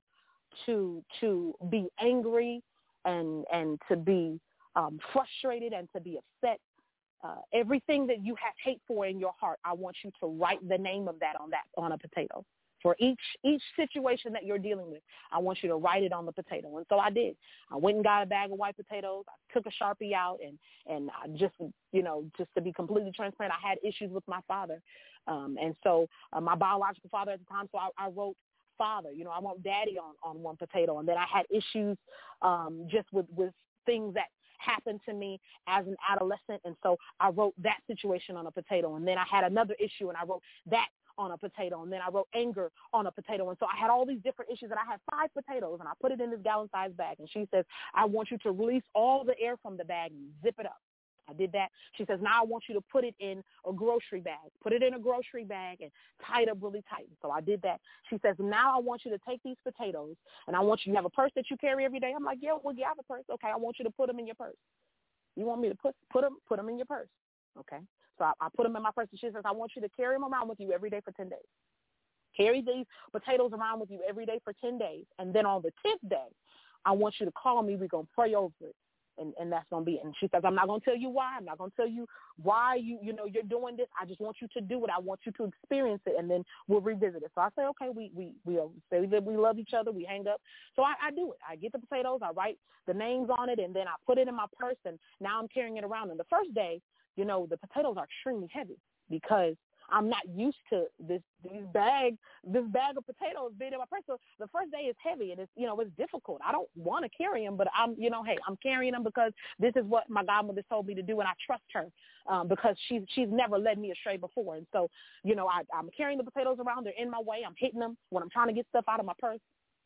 to to be angry and, and to be um, frustrated and to be upset, uh, everything that you have hate for in your heart, I want you to write the name of that on that on a potato. For each each situation that you're dealing with, I want you to write it on the potato. And so I did. I went and got a bag of white potatoes. I took a Sharpie out, and, and I just, you know, just to be completely transparent, I had issues with my father. Um, and so uh, my biological father at the time, so I, I wrote father. You know, I wrote daddy on, on one potato. And then I had issues um, just with, with things that happened to me as an adolescent. And so I wrote that situation on a potato. And then I had another issue, and I wrote that on a potato, and then I wrote anger on a potato. And so I had all these different issues, and I had five potatoes, and I put it in this gallon-sized bag. And she says, I want you to release all the air from the bag and zip it up. I did that. She says, now I want you to put it in a grocery bag. Put it in a grocery bag and tie it up really tight. So I did that. She says, now I want you to take these potatoes, and I want you to have a purse that you carry every day. I'm like, yeah, well, you have a purse. Okay, I want you to put them in your purse. You want me to put put them, put them in your purse. Okay. So I, I put them in my purse, and she says, I want you to carry them around with you every day for ten days. Carry these potatoes around with you every day for ten days. And then on the tenth day, I want you to call me. We're going to pray over it. And, and that's going to be it. And she says, I'm not going to tell you why. I'm not going to tell you why you, you know, you're doing this. I just want you to do it. I want you to experience it, and then we'll revisit it. So I say, okay, we, we, we say that we love each other. We hang up. So I, I do it. I get the potatoes. I write the names on it, and then I put it in my purse, and now I'm carrying it around. And the first day, you know, the potatoes are extremely heavy because I'm not used to this these bag this bag of potatoes being in my purse. So the first day is heavy, and it's, you know, it's difficult. I don't want to carry them, but I'm, you know, hey, I'm carrying them because this is what my godmother told me to do, and I trust her um, because she's she's never led me astray before. And so, you know, I, I'm carrying the potatoes around. They're in my way. I'm hitting them when I'm trying to get stuff out of my purse.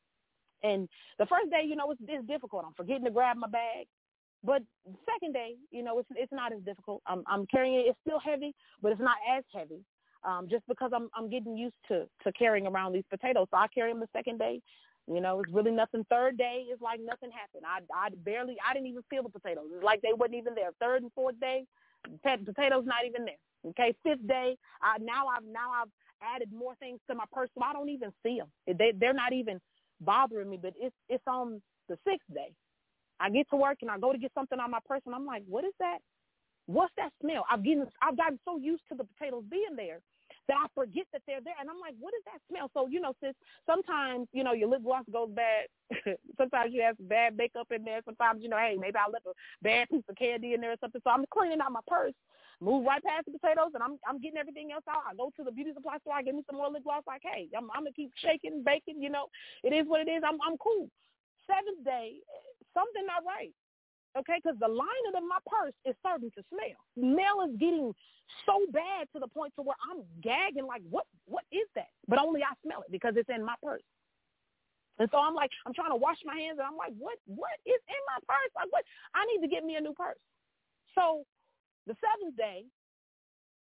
And the first day, you know, it's, it's difficult. I'm forgetting to grab my bag. But the second day, you know, it's it's not as difficult. I'm I'm carrying it. It's still heavy, but it's not as heavy, um, just because I'm I'm getting used to, to carrying around these potatoes. So I carry them the second day. You know, it's really nothing. Third day is like nothing happened. I I barely, I didn't even feel the potatoes. It's like they wasn't even there. Third and fourth day, potatoes not even there. Okay, fifth day, I, now I've now I've added more things to my purse, so I don't even see them. They they're not even bothering me. But it's it's on the sixth day. I get to work and I go to get something on my purse, and I'm like, what is that? What's that smell? I've getting, I've gotten so used to the potatoes being there that I forget that they're there. And I'm like, what is that smell? So, you know, sis, sometimes, you know, your lip gloss goes bad. Sometimes you have some bad makeup in there. Sometimes, you know, hey, maybe I left a bad piece of candy in there or something. So I'm cleaning out my purse, move right past the potatoes, and I'm I'm getting everything else out. I go to the beauty supply store. I get me some more lip gloss. Like, hey, I'm, I'm going to keep shaking, baking. You know, it is what it is. I'm I'm cool. Seventh day, something not right, okay, because the lining of my purse is starting to smell. Smell is getting so bad to the point to where I'm gagging like, what what is that? But only I smell it because it's in my purse. And so I'm like, I'm trying to wash my hands, and I'm like, what what is in my purse? Like, what? I need to get me a new purse. So the seventh day,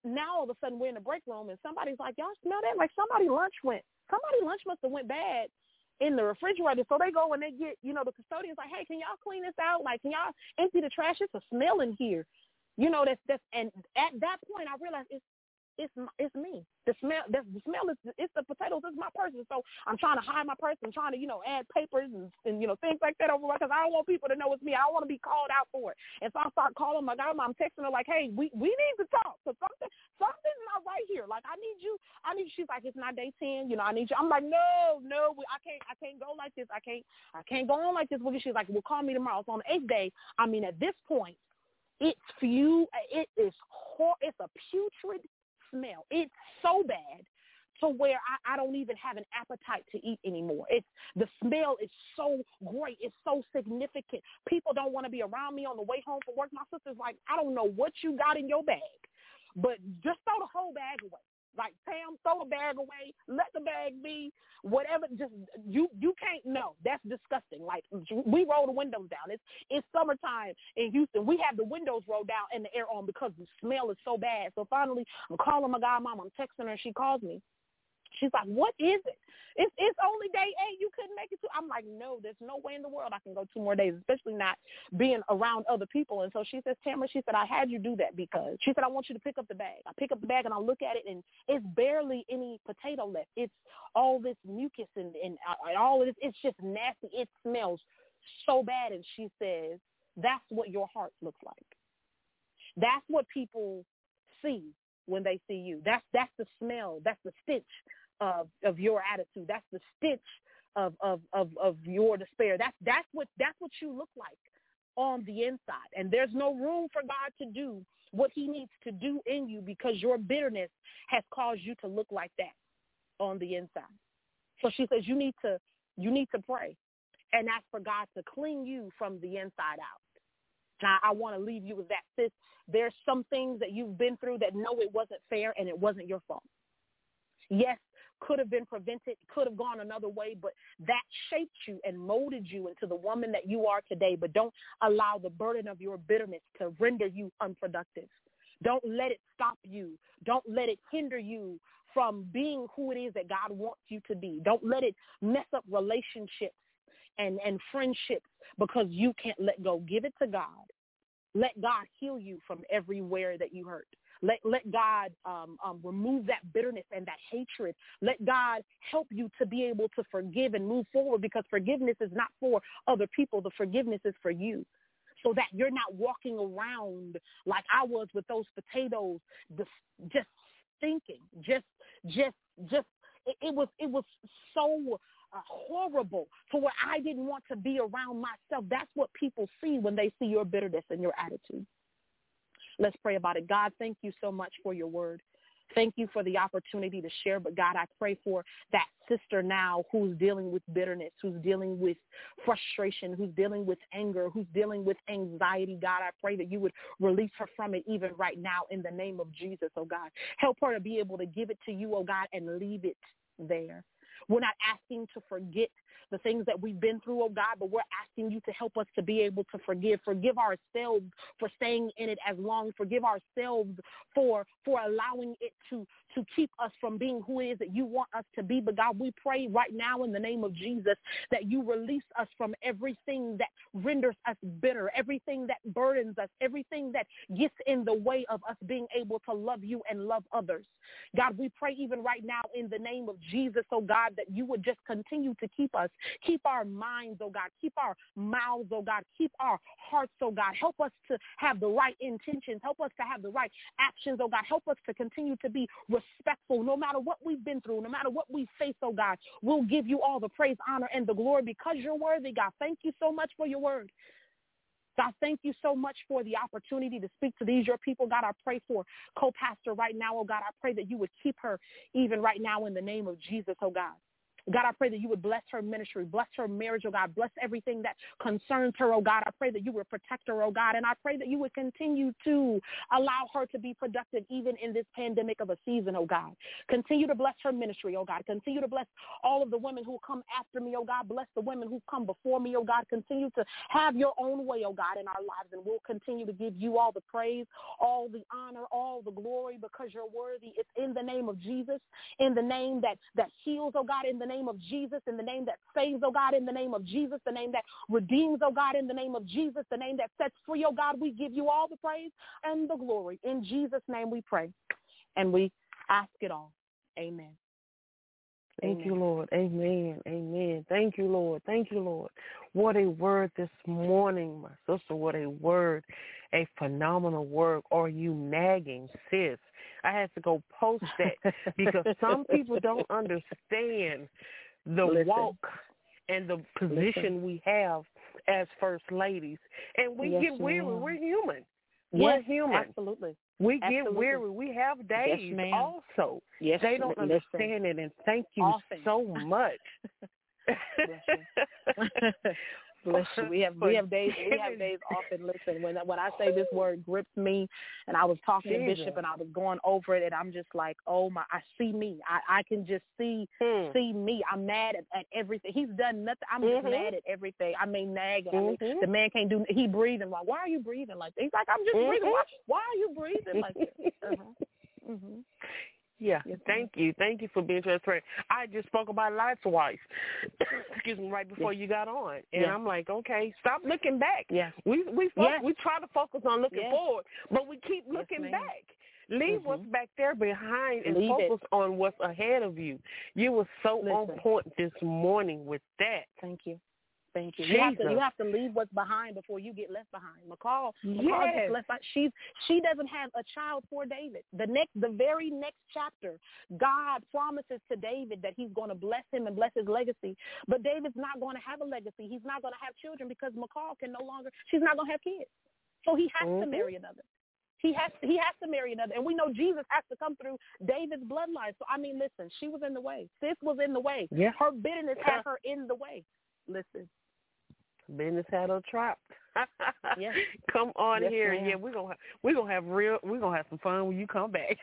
now all of a sudden we're in the break room and somebody's like, y'all smell that? Like somebody lunch went, somebody lunch must have went bad in the refrigerator. So they go and they get, you know, the custodian's like, hey, can y'all clean this out? Like, can y'all empty the trash? It's a smell in here. You know, that's, that's, and at that point I realized it's, it's, it's me. The smell, that's, the smell is, it's the potatoes, it's my person. So I'm trying to hide my person. I'm trying to, you know, add papers and, and you know, things like that over, because I don't want people to know it's me. I don't want to be called out for it. And so I start calling my godmom. I'm texting her like, hey, we, we need to talk. So something, something's not right here. Like, I need you. I need, she's like, it's not day ten. You know, I need you. I'm like, no, no, I can't, I can't go like this. I can't, I can't go on like this. She's like, well, call me tomorrow. So on the eighth day, I mean, at this point, it's few, it is, hor- it's a putrid smell. It's so bad to where I, I don't even have an appetite to eat anymore. It's, the smell is so great. It's so significant. People don't want to be around me on the way home from work. My sister's like, I don't know what you got in your bag, but just throw the whole bag away. Like, Pam, throw the bag away. Let the bag be. Whatever. Just you. You can't. No, that's disgusting. Like, we roll the windows down. It's it's summertime in Houston. We have the windows rolled down and the air on because the smell is so bad. So finally, I'm calling my godmom. I'm texting her. And she calls me. She's like, what is it? It's it's only day eight. You couldn't make it to. I'm like, no, there's no way in the world I can go two more days, especially not being around other people. And so she says, Tamara, she said, I had you do that because she said, I want you to pick up the bag. I pick up the bag and I look at it and it's barely any potato left. It's all this mucus and, and, and all of this. It's just nasty. It smells so bad. And she says, that's what your heart looks like. That's what people see when they see you. That's that's the smell. That's the stench of of your attitude. That's the stench of of of, of your despair. That's that's what that's what you look like on the inside. And there's no room for God to do what he needs to do in you because your bitterness has caused you to look like that on the inside. So she says you need to you need to pray and ask for God to clean you from the inside out. Now, I want to leave you with that, sis. There's some things that you've been through that no, it wasn't fair and it wasn't your fault. Yes, could have been prevented, could have gone another way, but that shaped you and molded you into the woman that you are today. But don't allow the burden of your bitterness to render you unproductive. Don't let it stop you. Don't let it hinder you from being who it is that God wants you to be. Don't let it mess up relationships and, and friendships because you can't let go. Give it to God. Let God heal you from everywhere that you hurt. Let let God um, um, remove that bitterness and that hatred. Let God help you to be able to forgive and move forward, because forgiveness is not for other people. The forgiveness is for you, so that you're not walking around like I was with those potatoes, just thinking, just, just, just. It, it was it was so uh, horrible to where I didn't want to be around myself. That's what people see when they see your bitterness and your attitude. Let's pray about it. God, thank you so much for your word. Thank you for the opportunity to share. But God, I pray for that sister now who's dealing with bitterness, who's dealing with frustration, who's dealing with anger, who's dealing with anxiety. God, I pray that you would release her from it even right now in the name of Jesus, oh God. Help her to be able to give it to you, oh God, and leave it there. We're not asking to forget the things that we've been through, oh God, but we're asking you to help us to be able to forgive. Forgive ourselves for staying in it as long. Forgive ourselves for for allowing it to, to keep us from being who it is that you want us to be. But God, we pray right now in the name of Jesus that you release us from everything that renders us bitter, everything that burdens us, everything that gets in the way of us being able to love you and love others. God, we pray even right now in the name of Jesus, oh God, that you would just continue to keep us, keep our minds, oh God, keep our mouths, oh God, keep our hearts, oh God. Help us to have the right intentions. Help us to have the right actions, oh God. Help us to continue to be respectful no matter what we've been through, no matter what we face, oh God. We'll give you all the praise, honor, and the glory because you're worthy, God. Thank you so much for your word. God, thank you so much for the opportunity to speak to these, your people. God, I pray for co-pastor right now, oh God. I pray that you would keep her even right now in the name of Jesus, oh God. God, I pray that you would bless her ministry, bless her marriage, oh God, bless everything that concerns her, oh God. I pray that you would protect her, oh God, and I pray that you would continue to allow her to be productive even in this pandemic of a season, oh God. Continue to bless her ministry, oh God. Continue to bless all of the women who come after me, oh God. Bless the women who come before me, oh God. Continue to have your own way, oh God, in our lives, and we'll continue to give you all the praise, all the honor, all the glory, because you're worthy. It's in the name of Jesus, in the name that, that heals, oh God, in the name of Jesus, in the name that saves, oh God, in the name of Jesus, the name that redeems, oh God, in the name of Jesus, the name that sets free, oh God. We give you all the praise and the glory. In Jesus' name we pray, and we ask it all. Amen. Thank Amen. you, Lord. Amen. Amen. Thank you, Lord. Thank you, Lord. What a word this morning, my sister. What a word. A phenomenal word. Are you nagging, sis? I had to go post that because some people don't understand the Listen. walk and the position Listen. we have as first ladies. And we Yes, get weary. ma'am. We're human. Yes, We're human. absolutely. We get Absolutely. weary. We have days Yes, ma'am. also. Yes, They don't listen. understand it, and thank you Often. so much. Bless you. We have we have days we have days often. Listen, when when I say this word grips me, and I was talking Jesus. to Bishop and I was going over it, and I'm just like, oh my, I see me. I, I can just see Hmm. see me. I'm mad at, at everything. He's done nothing. I'm just Mhm. mad at everything. I mean, nagging. I mean, Mhm. the man can't do. He breathing. Like, why are you breathing like that? He's like, I'm just Mhm. breathing. Why, why are you breathing like that? Uh-huh. Mm-hmm. Yeah, Yes, thank you. Thank you for being transparent. I just spoke about Lot's wife, excuse me, right before Yes. you got on. And Yes. I'm like, okay, stop looking back. Yes. We we fo- Yes. we try to focus on looking Yes. forward, but we keep Yes, looking ma'am. back. Leave Mhm. what's back there behind and Leave it. focus on what's ahead of you. You were so on Listen. point this morning with that. Thank you. Thank you. You have to Jesus. you have to leave what's behind before you get left behind. McCall, McCall Yes. gets left behind. She's she doesn't have a child for David. The next the very next chapter, God promises to David that he's going to bless him and bless his legacy. But David's not going to have a legacy. He's not going to have children because McCall can no longer she's not going to have kids. So he has Mhm. to marry another. He has he has to marry another. And we know Jesus has to come through David's bloodline. So I mean, listen, she was in the way. Sis was in the way. Yeah. Her bitterness had her in the way. Listen. Business had her trapped. Yes. Come on Yes, here. ma'am. Yeah, we're gonna we're gonna have real we're gonna have some fun when you come back.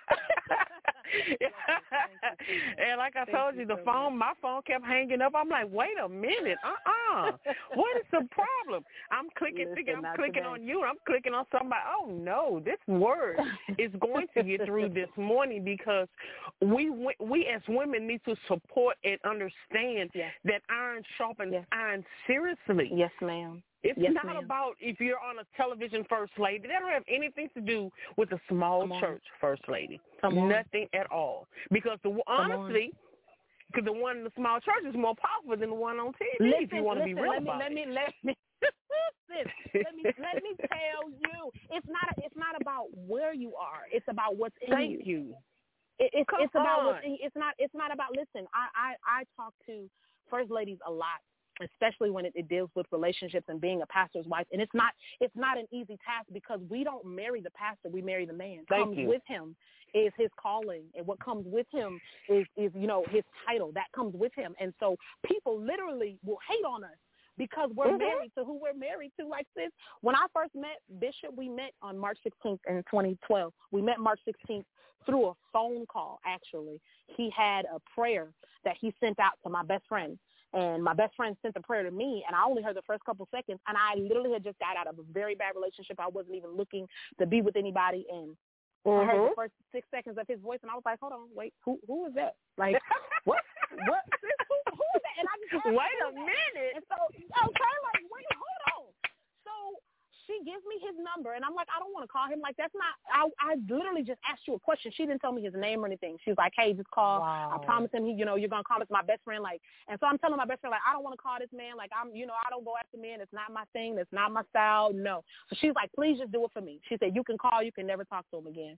And like I Thank told you you, the so phone my phone kept hanging up. I'm like, wait a minute, uh uh what is the problem? I'm clicking Listen, thinking I'm not clicking today. on you and I'm clicking on somebody. Oh no, this word is going to get through this morning because we we as women need to support and understand Yes. that iron sharpens Yes. iron seriously. Yes, ma'am. It's Yes, not ma'am. about if you're on a television first lady. That don't have anything to do with a small Come on. church first lady. Come on. Nothing at all. Because the honestly, because the one in the small church is more powerful than the one on T V. Listen, if you want to listen, be real let me about let it. me let me listen, let me let me tell you. It's not it's not about where you are. It's about what's in Thank you. It, it's Come it's about on. what's in, it's not it's not about listen. I I I talk to first ladies a lot, especially when it, it deals with relationships and being a pastor's wife. And it's not it's not an easy task because we don't marry the pastor, we marry the man. Thank comes you. with him is his calling, and what comes with him is is you know his title that comes with him. And so people literally will hate on us because we're Mhm. married to who we're married to. Like this, when I first met Bishop, we met on March sixteenth in twenty twelve. We met March sixteenth through a phone call. Actually, he had a prayer that he sent out to my best friend. And my best friend sent the prayer to me, and I only heard the first couple seconds, and I literally had just got out of a very bad relationship. I wasn't even looking to be with anybody, and I heard Mhm. the first six seconds of his voice, and I was like, hold on, wait, who who is that? Like, what? What? Sis, who, who is that? And I just asked, Wait who a is that? minute. And so, okay, like, wait, hold on. So she gives me his number, and I'm like, I don't want to call him. Like, that's not, I I literally just asked you a question. She didn't tell me his name or anything. She was like, hey, just call. Wow. I promised him, he, you know, you're going to call us my best friend. Like, and so I'm telling my best friend, like, I don't want to call this man. Like, I'm, you know, I don't go after men. It's not my thing. It's not my style. No. So she's like, please just do it for me. She said, you can call. You can never talk to him again.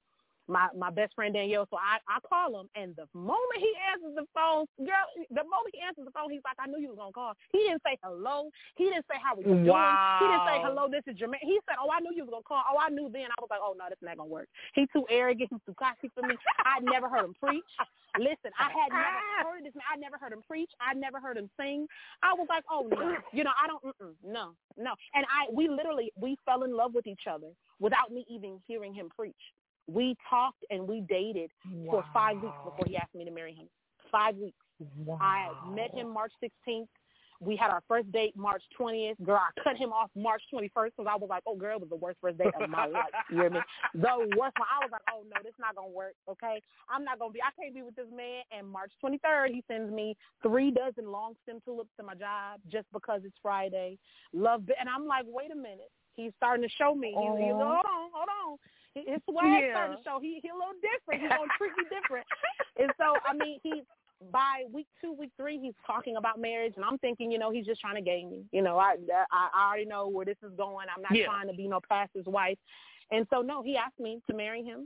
my, my best friend Danielle. So I, I call him, and the moment he answers the phone, girl, the moment he answers the phone, he's like, I knew you was going to call. He didn't say hello. He didn't say how we you doing. Wow. He didn't say hello, this is Jermaine. He said, oh, I knew you was going to call. Oh, I knew then. I was like, oh, no, this is not going to work. He's too arrogant. He's too cocky for me. I'd never heard him preach. Listen, I had never heard this man. I never heard him preach. I never heard him sing. I was like, oh, no. You know, I don't, mm-mm, no, no. And I, we literally, we fell in love with each other without me even hearing him preach. We talked and we dated wow. for five weeks before he asked me to marry him. Five weeks. Wow. I met him March sixteenth. We had our first date March twentieth. Girl, I cut him off March twenty-first because I was like, oh, girl, it was the worst first date of my life. You hear me? The worst one. I was like, oh, no, this is not going to work, okay? I'm not going to be, I can't be with this man. And March twenty-third, he sends me three dozen long stem tulips to my job just because it's Friday. Love it. And I'm like, wait a minute. He's starting to show me. He's, he's like, hold on, hold on. His swag's yeah. starting to show. He, he a little different. He's going to treat me different. And so, I mean, he... by week two, week three, he's talking about marriage, and I'm thinking, you know, he's just trying to game me. You know, I I, I already know where this is going. I'm not yeah. trying to be no pastor's wife. And so, no, he asked me to marry him,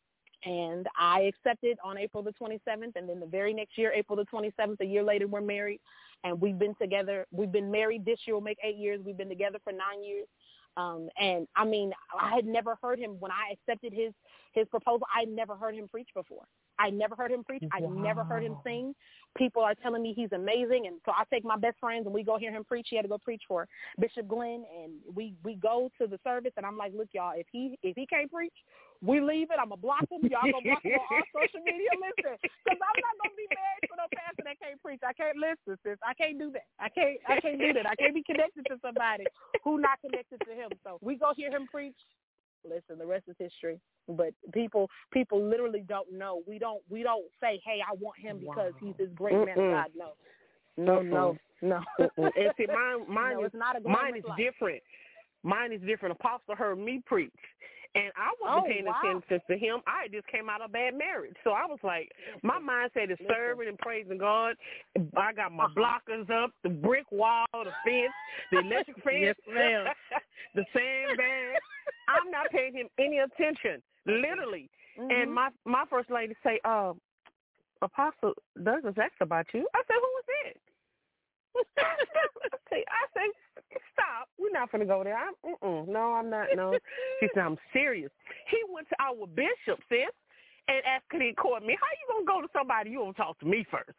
and I accepted on April the twenty-seventh, and then the very next year, April the twenty-seventh, a year later, we're married, and we've been together. We've been married this year will make eight years. We've been together for nine years. Um, and, I mean, I had never heard him, when I accepted his, his proposal, I had never heard him preach before. I never heard him preach. Wow. I never heard him sing. People are telling me he's amazing, and so I take my best friends and we go hear him preach. He had to go preach for Bishop Glenn, and we, we go to the service, and I'm like, look, y'all, if he if he can't preach, we leave it. I'm going to block him. Y'all going to block him on all social media. Listen, because I'm not going to be married to no pastor that can't preach. I can't listen, sis. I can't do that. I can't I can't do that. I can't be connected to somebody who not connected to him. So we go hear him preach. Listen, the rest is history. But people people literally don't know. We don't we don't say, hey, I want him because wow. he's this great Mm-mm. man of God. No. No, no, no. And see, mine, mine no, is, not a mine is life. different. Mine is different. Apostle heard me preach, and I wasn't oh, paying wow. attention to him. I just came out of a bad marriage. So I was like, my mindset is Listen. serving and praising God. I got my uh-huh. blockers up, the brick wall, the fence, the electric fence, yes, ma'am. the sandbag. I'm not paying him any attention, literally. Mm-hmm. And my my first lady say, uh, Apostle Douglas asked about you. I said, who was that? I say, I say, stop. We're not going to go there. I'm, mm-mm, no, I'm not. No. She said, I'm serious. He went to our bishop, sis, and asked could he court me. How you going to go to somebody? You don't talk to me first.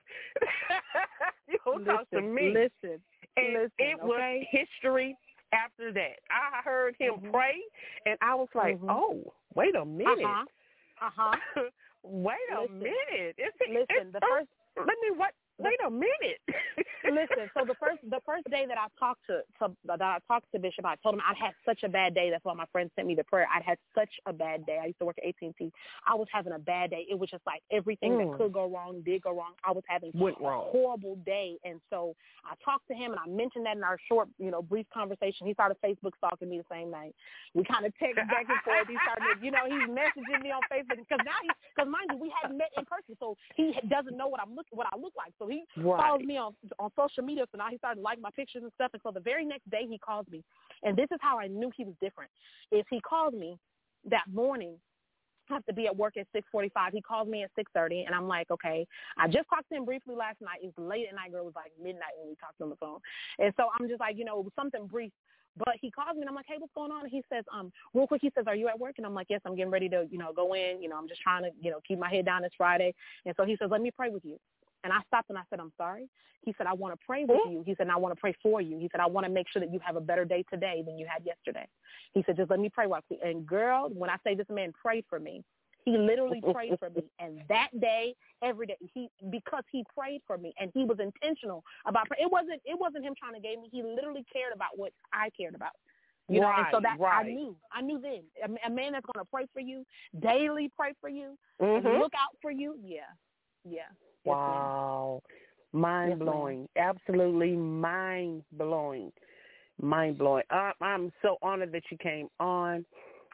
You don't listen, talk to me. Listen. And listen, it was okay? history after that. I heard him mm-hmm. pray, and I was like, mm-hmm. oh, wait a minute. Uh-huh. Uh-huh. Wait a listen. minute. It's, listen, it's, the first... Let me, what? Wait a minute. Listen, so the first the first day that I talked to, to that I talked to Bishop, I told him I'd had such a bad day. That's why my friend sent me the prayer. I'd had such a bad day. I used to work at A T and T. I was having a bad day. It was just like everything mm. that could go wrong did go wrong. I was having Went a wrong. horrible day. And so I talked to him, and I mentioned that in our short, you know, brief conversation. He started Facebook stalking me the same night. We kind of texted back and forth. He started, you know, he's messaging me on Facebook because now he, because mind you, we hadn't met in person, so he doesn't know what I'm look what I look like. So he right. follows me on on social media, so now he started liking my pictures and stuff. And so the very next day he calls me, and this is how I knew he was different. Is he called me that morning. I have to be at work at six forty-five. He calls me at six thirty, and I'm like, okay. I just talked to him briefly last night. It's late at night, girl. It was like midnight when we talked on the phone. And so I'm just like, you know, it was something brief. But he calls me, and I'm like, hey, what's going on? And he says, um, real quick, he says, are you at work? And I'm like, yes, I'm getting ready to, you know, go in. You know, I'm just trying to, you know, keep my head down this Friday. And so he says, let me pray with you. And I stopped and I said, I'm sorry. He said, I want to pray with you. He said, and I want to pray for you. He said, I want to make sure that you have a better day today than you had yesterday. He said, just let me pray with you. And girl, when I say this man prayed for me, he literally prayed for me. And that day, every day, he because he prayed for me and he was intentional about praying. It wasn't it wasn't him trying to game me. He literally cared about what I cared about. You right, know, and so that right. I knew. I knew then. A, a man that's going to pray for you, daily pray for you, mm-hmm. and look out for you. Yeah. Yeah. Yes, wow. Mind yes, blowing. Absolutely mind blowing. Mind blowing. Uh, I'm so honored that you came on.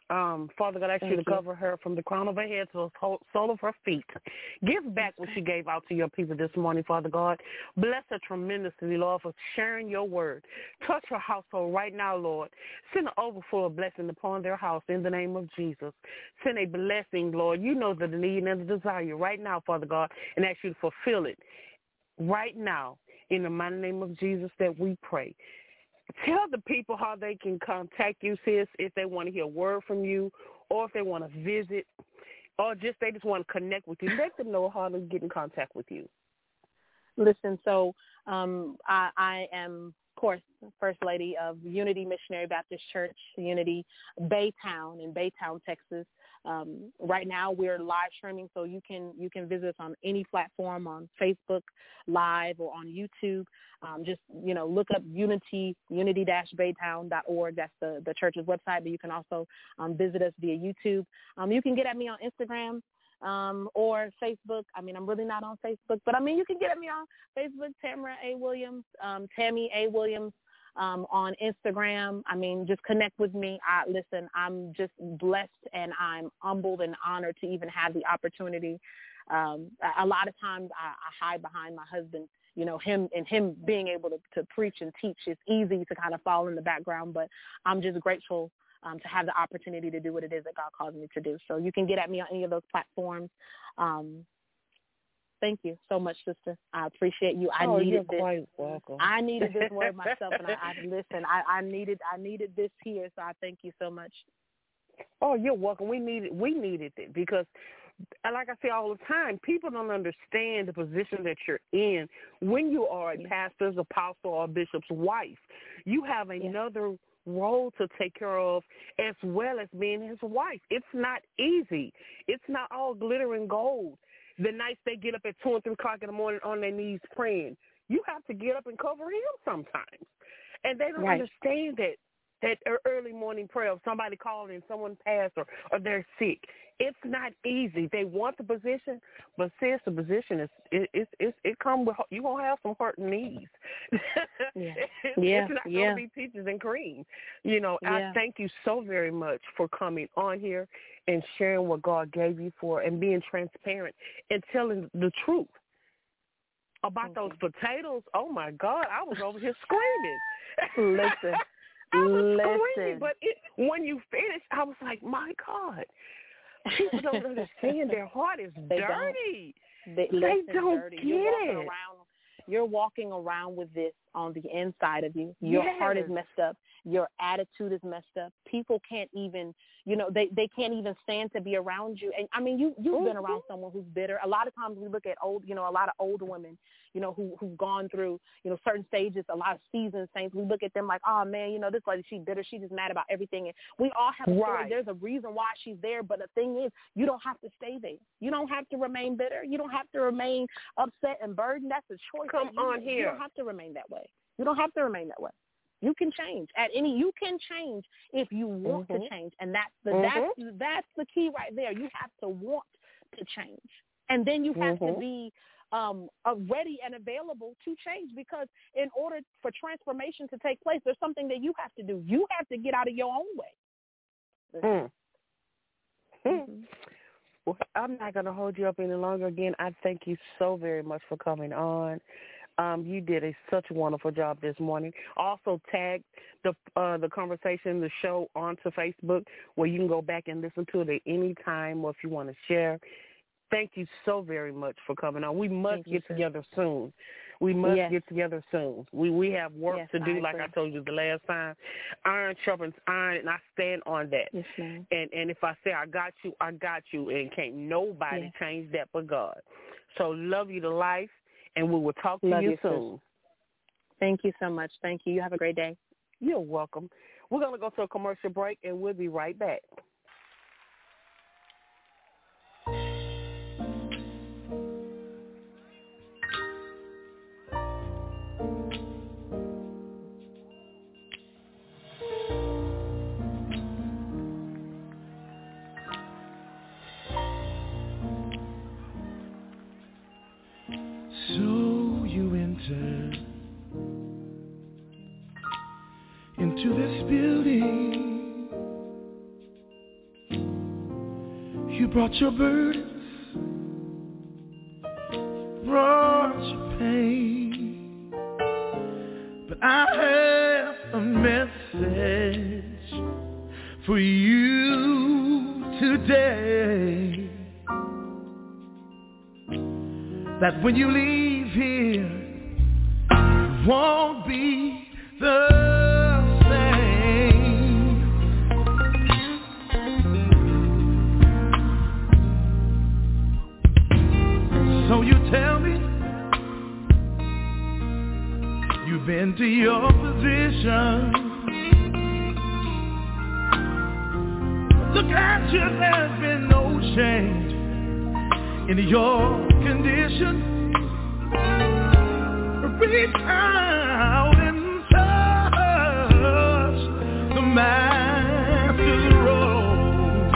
Um, Father God, I ask Thank you to you. cover her from the crown of her head to the whole- sole of her feet. Give back what she gave out to your people this morning, Father God. Bless her tremendously, Lord, for sharing your word. Touch her household right now, Lord. Send an overflow of blessing upon their house in the name of Jesus. Send a blessing, Lord. You know the need and the desire right now, Father God, and ask you to fulfill it right now in the mighty name of Jesus that we pray. Tell the people how they can contact you, sis, if they want to hear a word from you or if they want to visit or just they just want to connect with you. Let them know how to get in contact with you. Listen, so um, I, I am, of course, First Lady of Unity Missionary Baptist Church, Unity Baytown in Baytown, Texas. Um, right now we're live streaming, so you can you can visit us on any platform, on Facebook Live or on YouTube. Um, just, you know, look up Unity, unity dash baytown dot org. That's the, the church's website, but you can also um, visit us via YouTube. Um, you can get at me on Instagram um, or Facebook. I mean, I'm really not on Facebook, but, I mean, you can get at me on Facebook, Tamara A. Williams, um, Tammy A. Williams. Um, on Instagram. I mean, just connect with me. I, listen, I'm just blessed and I'm humbled and honored to even have the opportunity. Um, a, a lot of times I, I hide behind my husband, you know, him and him being able to, to preach and teach. It's easy to kind of fall in the background, but I'm just grateful um, to have the opportunity to do what it is that God calls me to do. So you can get at me on any of those platforms. Um, Thank you so much, sister. I appreciate you. I oh, needed you're this. quite welcome. I needed this word myself, and I, I listen. I, I needed, I needed this here. So I thank you so much. Oh, you're welcome. We needed, we needed it because, like I say all the time, people don't understand the position that you're in when you are a Yeah. pastor's, apostle, or bishop's wife. You have another yeah. role to take care of as well as being his wife. It's not easy. It's not all glitter and gold. The nights they get up at two and three o'clock in the morning on their knees praying, you have to get up and cover him sometimes. And they don't right. understand that that early morning prayer of somebody calling and someone passed or, or they're sick. It's not easy. They want the position, but since the position is it it it, it comes with you gonna have some hurting knees. yeah, it's, yeah, it's not yeah. gonna be peaches and cream. You know, yeah. I thank you so very much for coming on here and sharing what God gave you for and being transparent and telling the truth about Thank those you. potatoes. Oh my God, I was over here screaming. Listen. I was Listen. screaming, but it, when you finished, I was like, my God, people don't understand. Their heart is they dirty. Don't. They, they listen, don't dirty. get You're walking it. Around, you're walking around with this on the inside of you. Your yes. heart is messed up. Your attitude is messed up. People can't even, you know, they, they can't even stand to be around you. And, I mean, you, you've mm-hmm. been around someone who's bitter. A lot of times we look at old, you know, a lot of older women, you know, who, who've gone through, you know, certain stages, a lot of seasoned saints. We look at them like, oh, man, you know, this lady, she's bitter. She's just mad about everything. And we all have a story. Right. There's a reason why she's there. But the thing is, you don't have to stay there. You don't have to remain bitter. You don't have to remain upset and burdened. That's a choice. Come you on make. here. You don't have to remain that way. You don't have to remain that way. You can change at any. You can change if you want mm-hmm. to change, and that's the mm-hmm. that's that's the key right there. You have to want to change, and then you have mm-hmm. to be um, uh, ready and available to change. Because in order for transformation to take place, there's something that you have to do. You have to get out of your own way. Mm. Mm-hmm. Well, I'm not going to hold you up any longer. Again, I thank you so very much for coming on. Um, you did a such a wonderful job this morning. Also, tag the uh, the conversation, the show onto Facebook, where you can go back and listen to it at any time, or if you want to share. Thank you so very much for coming on. We must Thank you, get sir. together soon. We must Yes. get together soon. We we have work Yes, to do, I like agree. I told you the last time. Iron sharpens iron, and I stand on that. Yes, ma'am. And and if I say I got you, I got you, and can't nobody Yes. change that but God. So love you to life. And we will talk to Love you you, soon. sis. Thank you so much. Thank you. You have a great day. You're welcome. We're going to go to a commercial break, and we'll be right back. So you enter into this building brought your burdens, brought your pain, but I have a message for you today, that when you leave here, you won't be the same. So you tell me you've been to your position. Look at you, there's been no change in your condition. Reach out and touch the master's robe.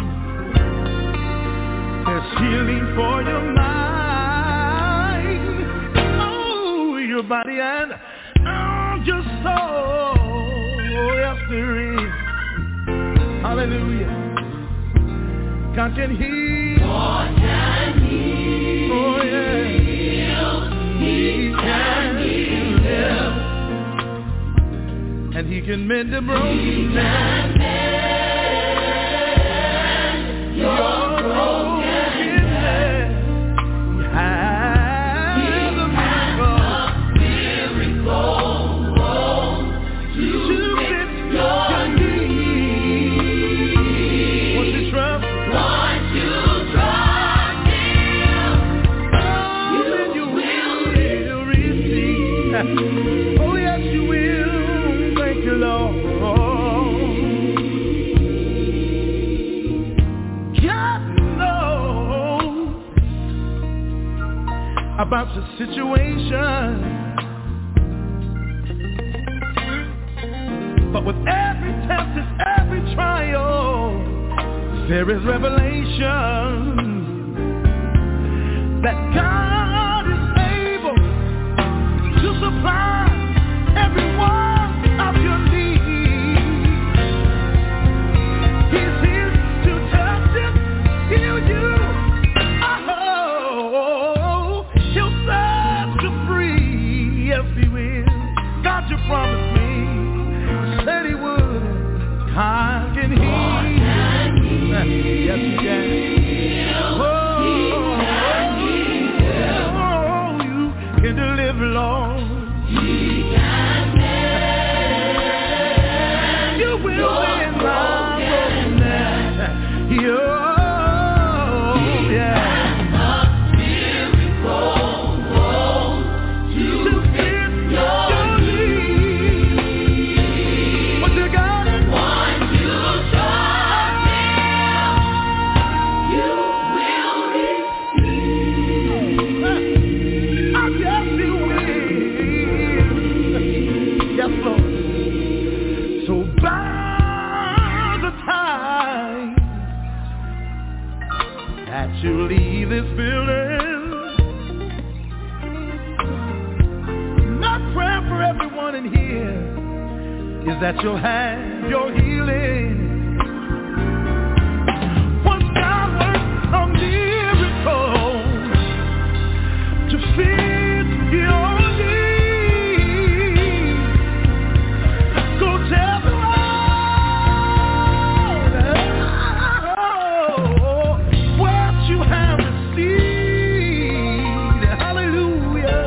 There's healing for your mind, oh, your body and oh, your soul. Yes, there is. Hallelujah. God can heal. God can heal. Oh, yeah. He can heal. And he can mend the broken. He can mend your brokenness. He has He a has miracle a miracle to fit your needs. Won't you trust? Once you trust Him, Oh, then you will receive. Oh, yes, you will. Thank you, Lord. God knows about your situation, but with every test and every trial, there is revelation that God is able to supply every one of your needs. He's here to touch you, heal you. Oh, he'll set you free. Yes, he will. God, you promised me. Said he would. God can heal. Yes, he can. Oh, oh, you can deliver, Lord. He can mend You will your mend my brokenness. brokenness. Oh, yeah. To fit your needs. What you got? Once you trust Him, you will receive. I guess you will. Yes, Lord. So by the time that you leave this building, my prayer for everyone in here is that you'll have your healing. Once God works a miracle to fit your needs, go tell the world what you have received. Hallelujah.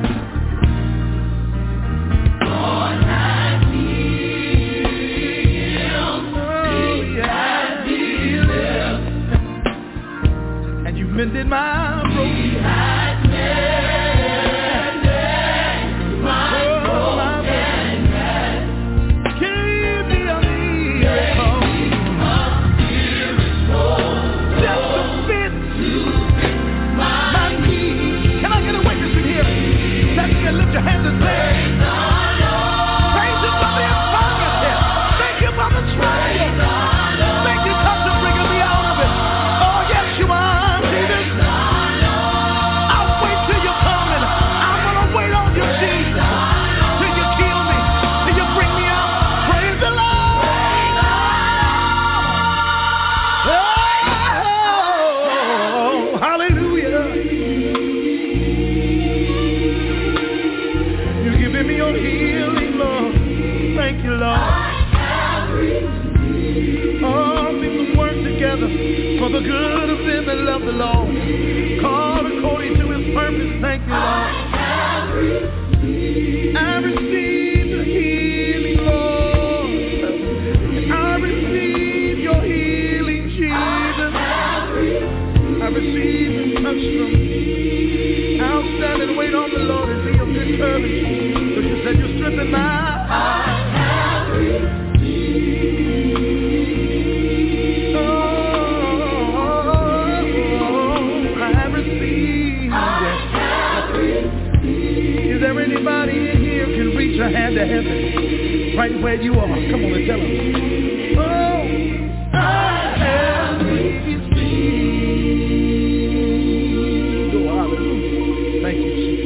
God has healed Send me your healing, Lord. Thank you, Lord. All things work together for the good of them that love the Lord. Called according to his purpose. Thank you, Lord. I receive the healing, Lord. I receive your healing, Jesus. I receive the touch from you. I'll stand and wait on the Lord and be of good courage. But you said you strengthen my heart. Oh, I receive it. Is there anybody in here who can reach a hand to heaven right where you are? Come on and tell them. Oh, I have received. Oh, hallelujah. Thank you, Jesus.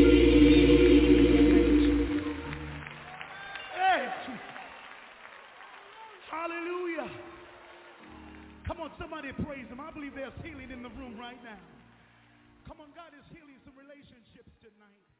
Hey, hallelujah. Come on, somebody praise him. I believe there's healing in the room right now. Come on, God is healing some relationships tonight.